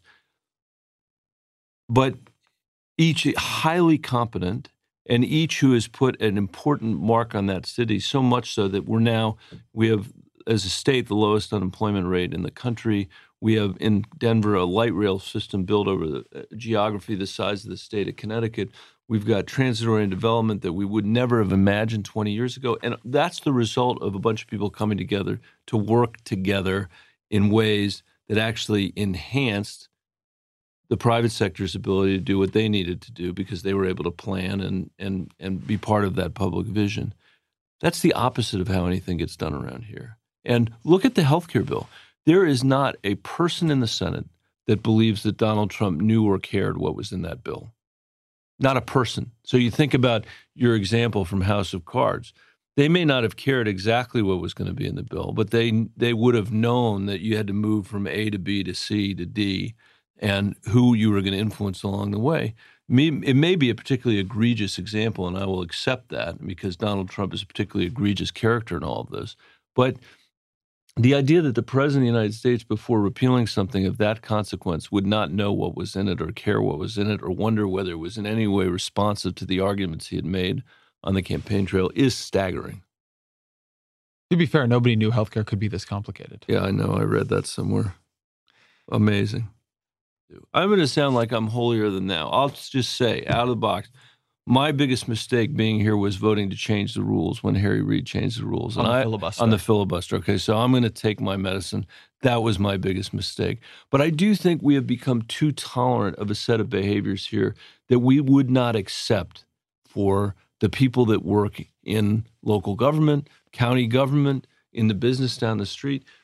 but each highly competent, and each who has put an important mark on that city, so much so that we have, as a state, the lowest unemployment rate in the country. We have in Denver a light rail system built over the geography the size of the state of Connecticut. We've got transit-oriented development that we would never have imagined 20 years ago. And that's the result of a bunch of people coming together to work together in ways that actually enhanced the private sector's ability to do what they needed to do, because they were able to plan and be part of that public vision. That's the opposite of how anything gets done around here. And look at the healthcare bill. There is not a person in the Senate that believes that Donald Trump knew or cared what was in that bill. Not a person. So you think about your example from House of Cards. They may not have cared exactly what was going to be in the bill, but they would have known that you had to move from A to B to C to D, and who you were going to influence along the way. It may be a particularly egregious example, and I will accept that, because Donald Trump is a particularly egregious character in all of this. But the idea that the president of the United States, before repealing something of that consequence, would not know what was in it or care what was in it or wonder whether it was in any way responsive to the arguments he had made on the campaign trail is staggering. To be fair, nobody knew healthcare could be this complicated. Yeah, I know. I read that somewhere. Amazing. I'm going to sound like I'm holier than thou. I'll just say, out of the box, my biggest mistake being here was voting to change the rules when Harry Reid changed the rules. On the filibuster. On the filibuster. Okay, so I'm going to take my medicine. That was my biggest mistake. But I do think we have become too tolerant of a set of behaviors here that we would not accept for the people that work in local government, county government, in the business down the street.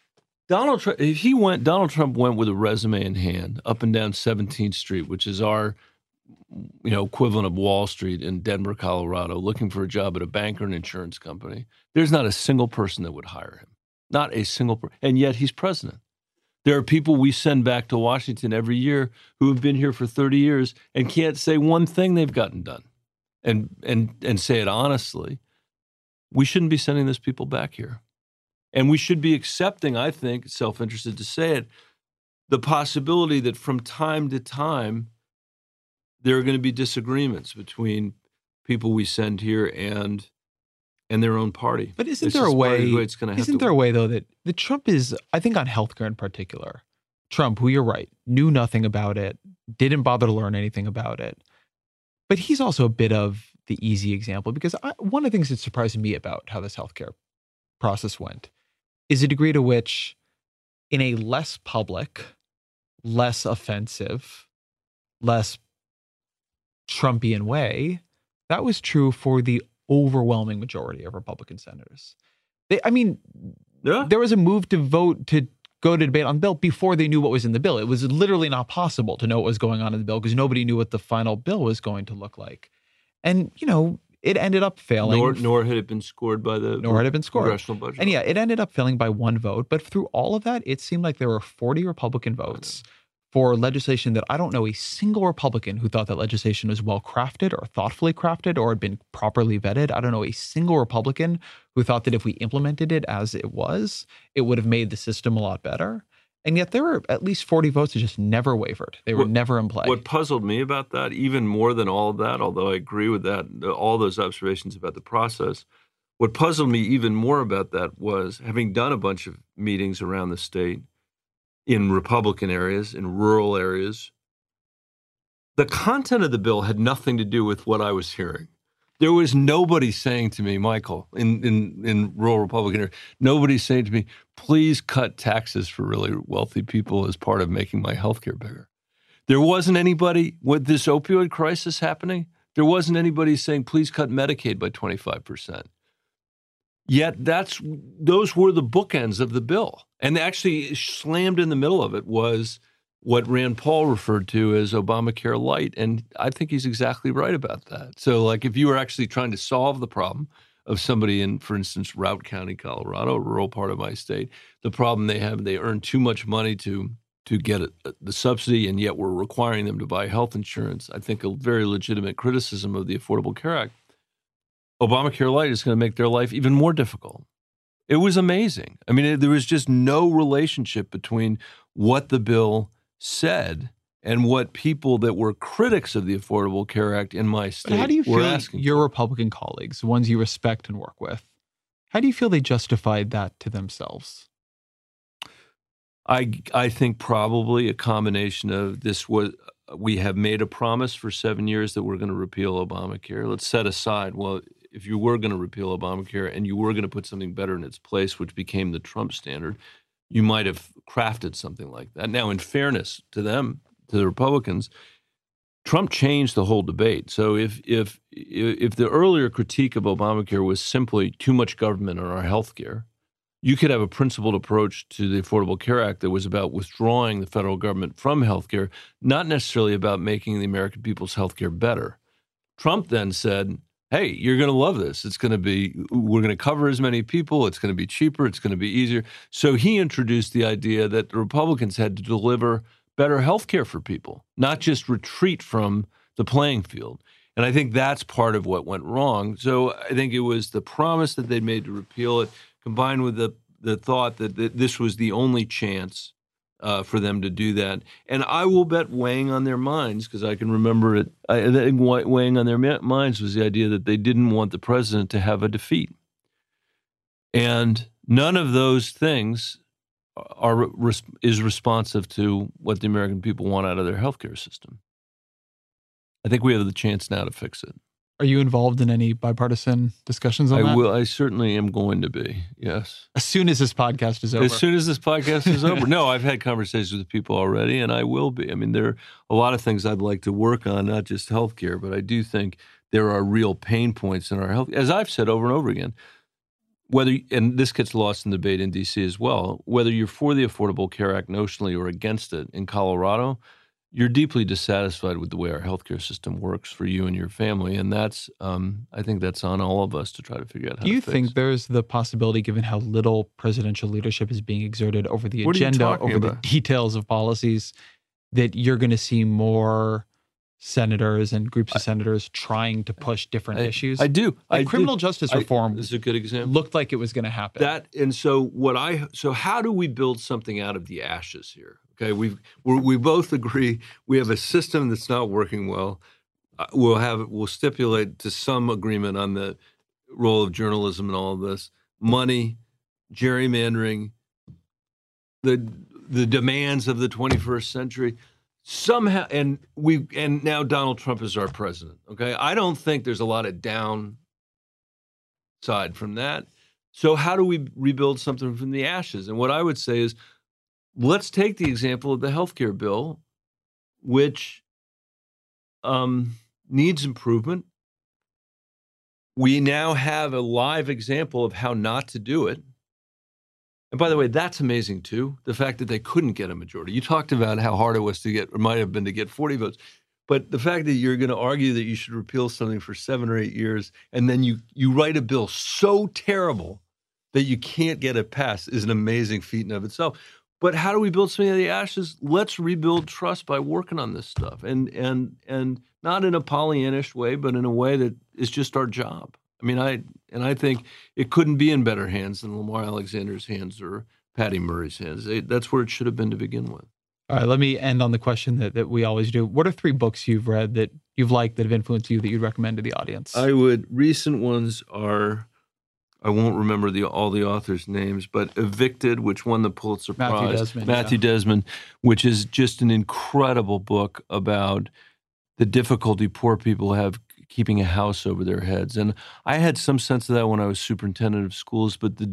Donald Trump went with a resume in hand up and down 17th Street, which is our equivalent of Wall Street in Denver, Colorado, looking for a job at a bank or an insurance company. There's not a single person that would hire him. Not a single person. And yet he's president. There are people we send back to Washington every year who have been here for 30 years and can't say one thing they've gotten done and say it honestly. We shouldn't be sending those people back here. And we should be accepting, I think, self-interested to say it, the possibility that from time to time, there are going to be disagreements between people we send here and their own party. But isn't there a way though that Trump is, I think on healthcare in particular, Trump, who you're right, knew nothing about it, didn't bother to learn anything about it. But he's also a bit of the easy example because one of the things that surprised me about how this healthcare process went is a degree to which in a less public, less offensive, less Trumpian way, that was true for the overwhelming majority of Republican senators. There was a move to vote to go to debate on the bill before they knew what was in the bill. It was literally not possible to know what was going on in the bill because nobody knew what the final bill was going to look like. And, it ended up failing. Nor had it been scored by the congressional budget. And it ended up failing by one vote. But through all of that, it seemed like there were 40 Republican votes for legislation that I don't know a single Republican who thought that legislation was well crafted or thoughtfully crafted or had been properly vetted. I don't know a single Republican who thought that if we implemented it as it was, it would have made the system a lot better. And yet there were at least 40 votes that just never wavered. They were never in play. What puzzled me about that, even more than all of that, although I agree with that, all those observations about the process, what puzzled me even more about that was having done a bunch of meetings around the state in Republican areas, in rural areas, the content of the bill had nothing to do with what I was hearing. There was nobody saying to me, Michael, in rural Republican area, nobody saying to me, please cut taxes for really wealthy people as part of making my health care bigger. There wasn't anybody, with this opioid crisis happening, there wasn't anybody saying, please cut Medicaid by 25%. Yet those were the bookends of the bill. And actually slammed in the middle of it was what Rand Paul referred to as Obamacare Light. And I think he's exactly right about that. So like if you were actually trying to solve the problem of somebody in, for instance, Routt County, Colorado, a rural part of my state, the problem they have, they earn too much money to get the subsidy, and yet we're requiring them to buy health insurance. I think a very legitimate criticism of the Affordable Care Act. Obamacare Light is going to make their life even more difficult. It was amazing. I mean, there was just no relationship between what the bill said and what people that were critics of the Affordable Care Act in my state were asking. How do you feel your Republican colleagues, the ones you respect and work with, how do you feel they justified that to themselves? I think probably a combination of we have made a promise for 7 years that we're going to repeal Obamacare. Let's set aside, well, if you were going to repeal Obamacare and you were going to put something better in its place, which became the Trump standard, you might have crafted something like that. Now, in fairness to them, to the Republicans, Trump changed the whole debate. So if the earlier critique of Obamacare was simply too much government on our health care, you could have a principled approach to the Affordable Care Act that was about withdrawing the federal government from health care, not necessarily about making the American people's health care better. Trump then said, hey, you're going to love this. We're going to cover as many people. It's going to be cheaper. It's going to be easier. So he introduced the idea that the Republicans had to deliver better health care for people, not just retreat from the playing field. And I think that's part of what went wrong. So I think it was the promise that they made to repeal it, combined with the thought that this was the only chance for them to do that. And I will bet weighing on their minds, because I can remember it, I think weighing on their minds was the idea that they didn't want the president to have a defeat. And none of those things is responsive to what the American people want out of their healthcare system. I think we have the chance now to fix it. Are you involved in any bipartisan discussions on that? I certainly am going to be, yes. As soon as this podcast is over. As soon as this podcast is over. No, I've had conversations with people already, and I will be. I mean, there are a lot of things I'd like to work on, not just healthcare, but I do think there are real pain points in our health. As I've said over and over again, and this gets lost in debate in D.C. as well, whether you're for the Affordable Care Act notionally or against it in Colorado, you're deeply dissatisfied with the way our healthcare system works for you and your family. And that's, I think that's on all of us to try to figure out how to fix. Do you think there's the possibility, given how little presidential leadership is being exerted over the agenda, over the details of policies, that you're going to see more senators and groups of senators trying to push different issues? I do. Criminal justice reform is a good example. Looked like it was going to happen. So how do we build something out of the ashes here? Okay, we both agree we have a system that's not working well. We'll stipulate to some agreement on the role of journalism in all of this. Money, gerrymandering, the demands of the 21st century. Somehow, and now Donald Trump is our president. Okay, I don't think there's a lot of downside from that. So how do we rebuild something from the ashes? And what I would say is, let's take the example of the healthcare bill, which needs improvement. We now have a live example of how not to do it. And by the way, that's amazing too, the fact that they couldn't get a majority. You talked about how hard it was to get, or might have been to get 40 votes. But the fact that you're going to argue that you should repeal something for 7 or 8 years, and then you write a bill so terrible that you can't get it passed is an amazing feat in of itself. But how do we build something out of the ashes? Let's rebuild trust by working on this stuff, and not in a Pollyannish way, but in a way that is just our job. I mean, I think it couldn't be in better hands than Lamar Alexander's hands or Patty Murray's hands. That's where it should have been to begin with. All right, let me end on the question that we always do. What are 3 books you've read that you've liked, that have influenced you, that you'd recommend to the audience? Recent ones are, I won't remember all the authors' names, but Evicted, which won the Pulitzer Prize. Matthew Desmond, which is just an incredible book about the difficulty poor people have keeping a house over their heads. And I had some sense of that when I was superintendent of schools, but the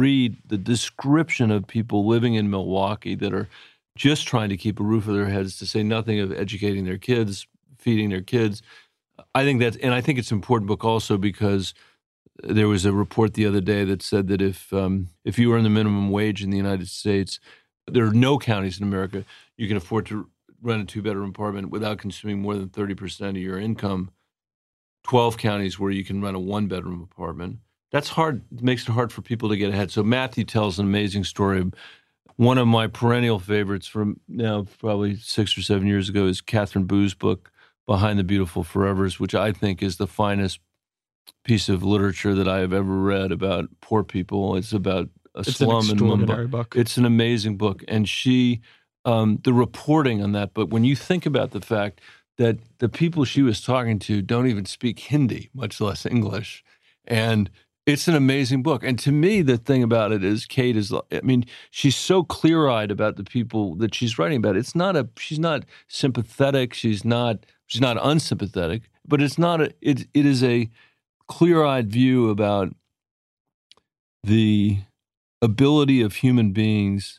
description of people living in Milwaukee that are just trying to keep a roof over their heads, to say nothing of educating their kids, feeding their kids. I think it's an important book also because there was a report the other day that said that if you earn the minimum wage in the United States, there are no counties in America you can afford to rent a 2-bedroom apartment without consuming more than 30% of your income. 12 counties where you can rent a 1-bedroom apartment. That's hard. It makes it hard for people to get ahead. So Matthew tells an amazing story. One of my perennial favorites from now probably 6 or 7 years ago is Catherine Boo's book, Behind the Beautiful Forevers, which I think is the finest piece of literature that I have ever read about poor people. It's about a slum in Mumbai. Book. It's an amazing book. And she, the reporting on that book, when you think about the fact that the people she was talking to don't even speak Hindi, much less English. And it's an amazing book. And to me, the thing about it is Kate is, she's so clear-eyed about the people that she's writing about. She's not sympathetic. She's not unsympathetic, but it is a clear-eyed view about the ability of human beings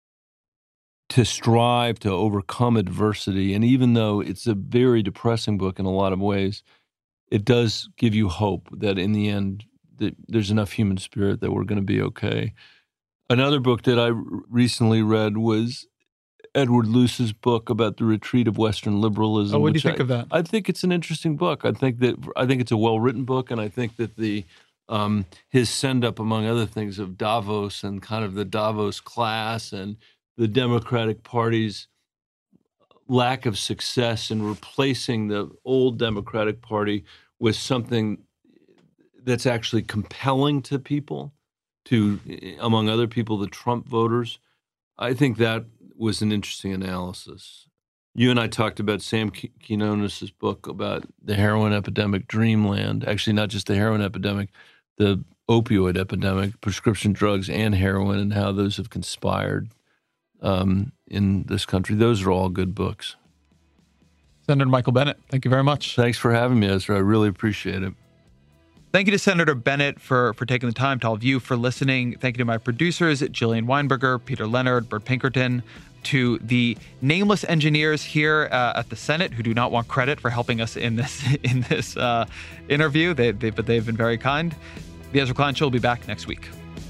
to strive to overcome adversity. And even though it's a very depressing book in a lot of ways, it does give you hope that in the end, that there's enough human spirit that we're going to be okay. Another book that I recently read was Edward Luce's book about the retreat of Western liberalism. Oh, what do you think of that? I think it's an interesting book. I think it's a well-written book, and I think that his send-up, among other things, of Davos and kind of the Davos class and the Democratic Party's lack of success in replacing the old Democratic Party with something that's actually compelling to people, among other people, the Trump voters. I think that was an interesting analysis. You and I talked about Sam Quinones' book about the heroin epidemic, Dreamland. Actually, not just the heroin epidemic, the opioid epidemic, prescription drugs and heroin, and how those have conspired in this country. Those are all good books. Senator Michael Bennet, thank you very much. Thanks for having me, Ezra. I really appreciate it. Thank you to Senator Bennet for taking the time, to all of you for listening. Thank you to my producers, Jillian Weinberger, Peter Leonard, Bert Pinkerton, to the nameless engineers here at the Senate who do not want credit for helping us in this interview, but they've been very kind. The Ezra Klein Show will be back next week.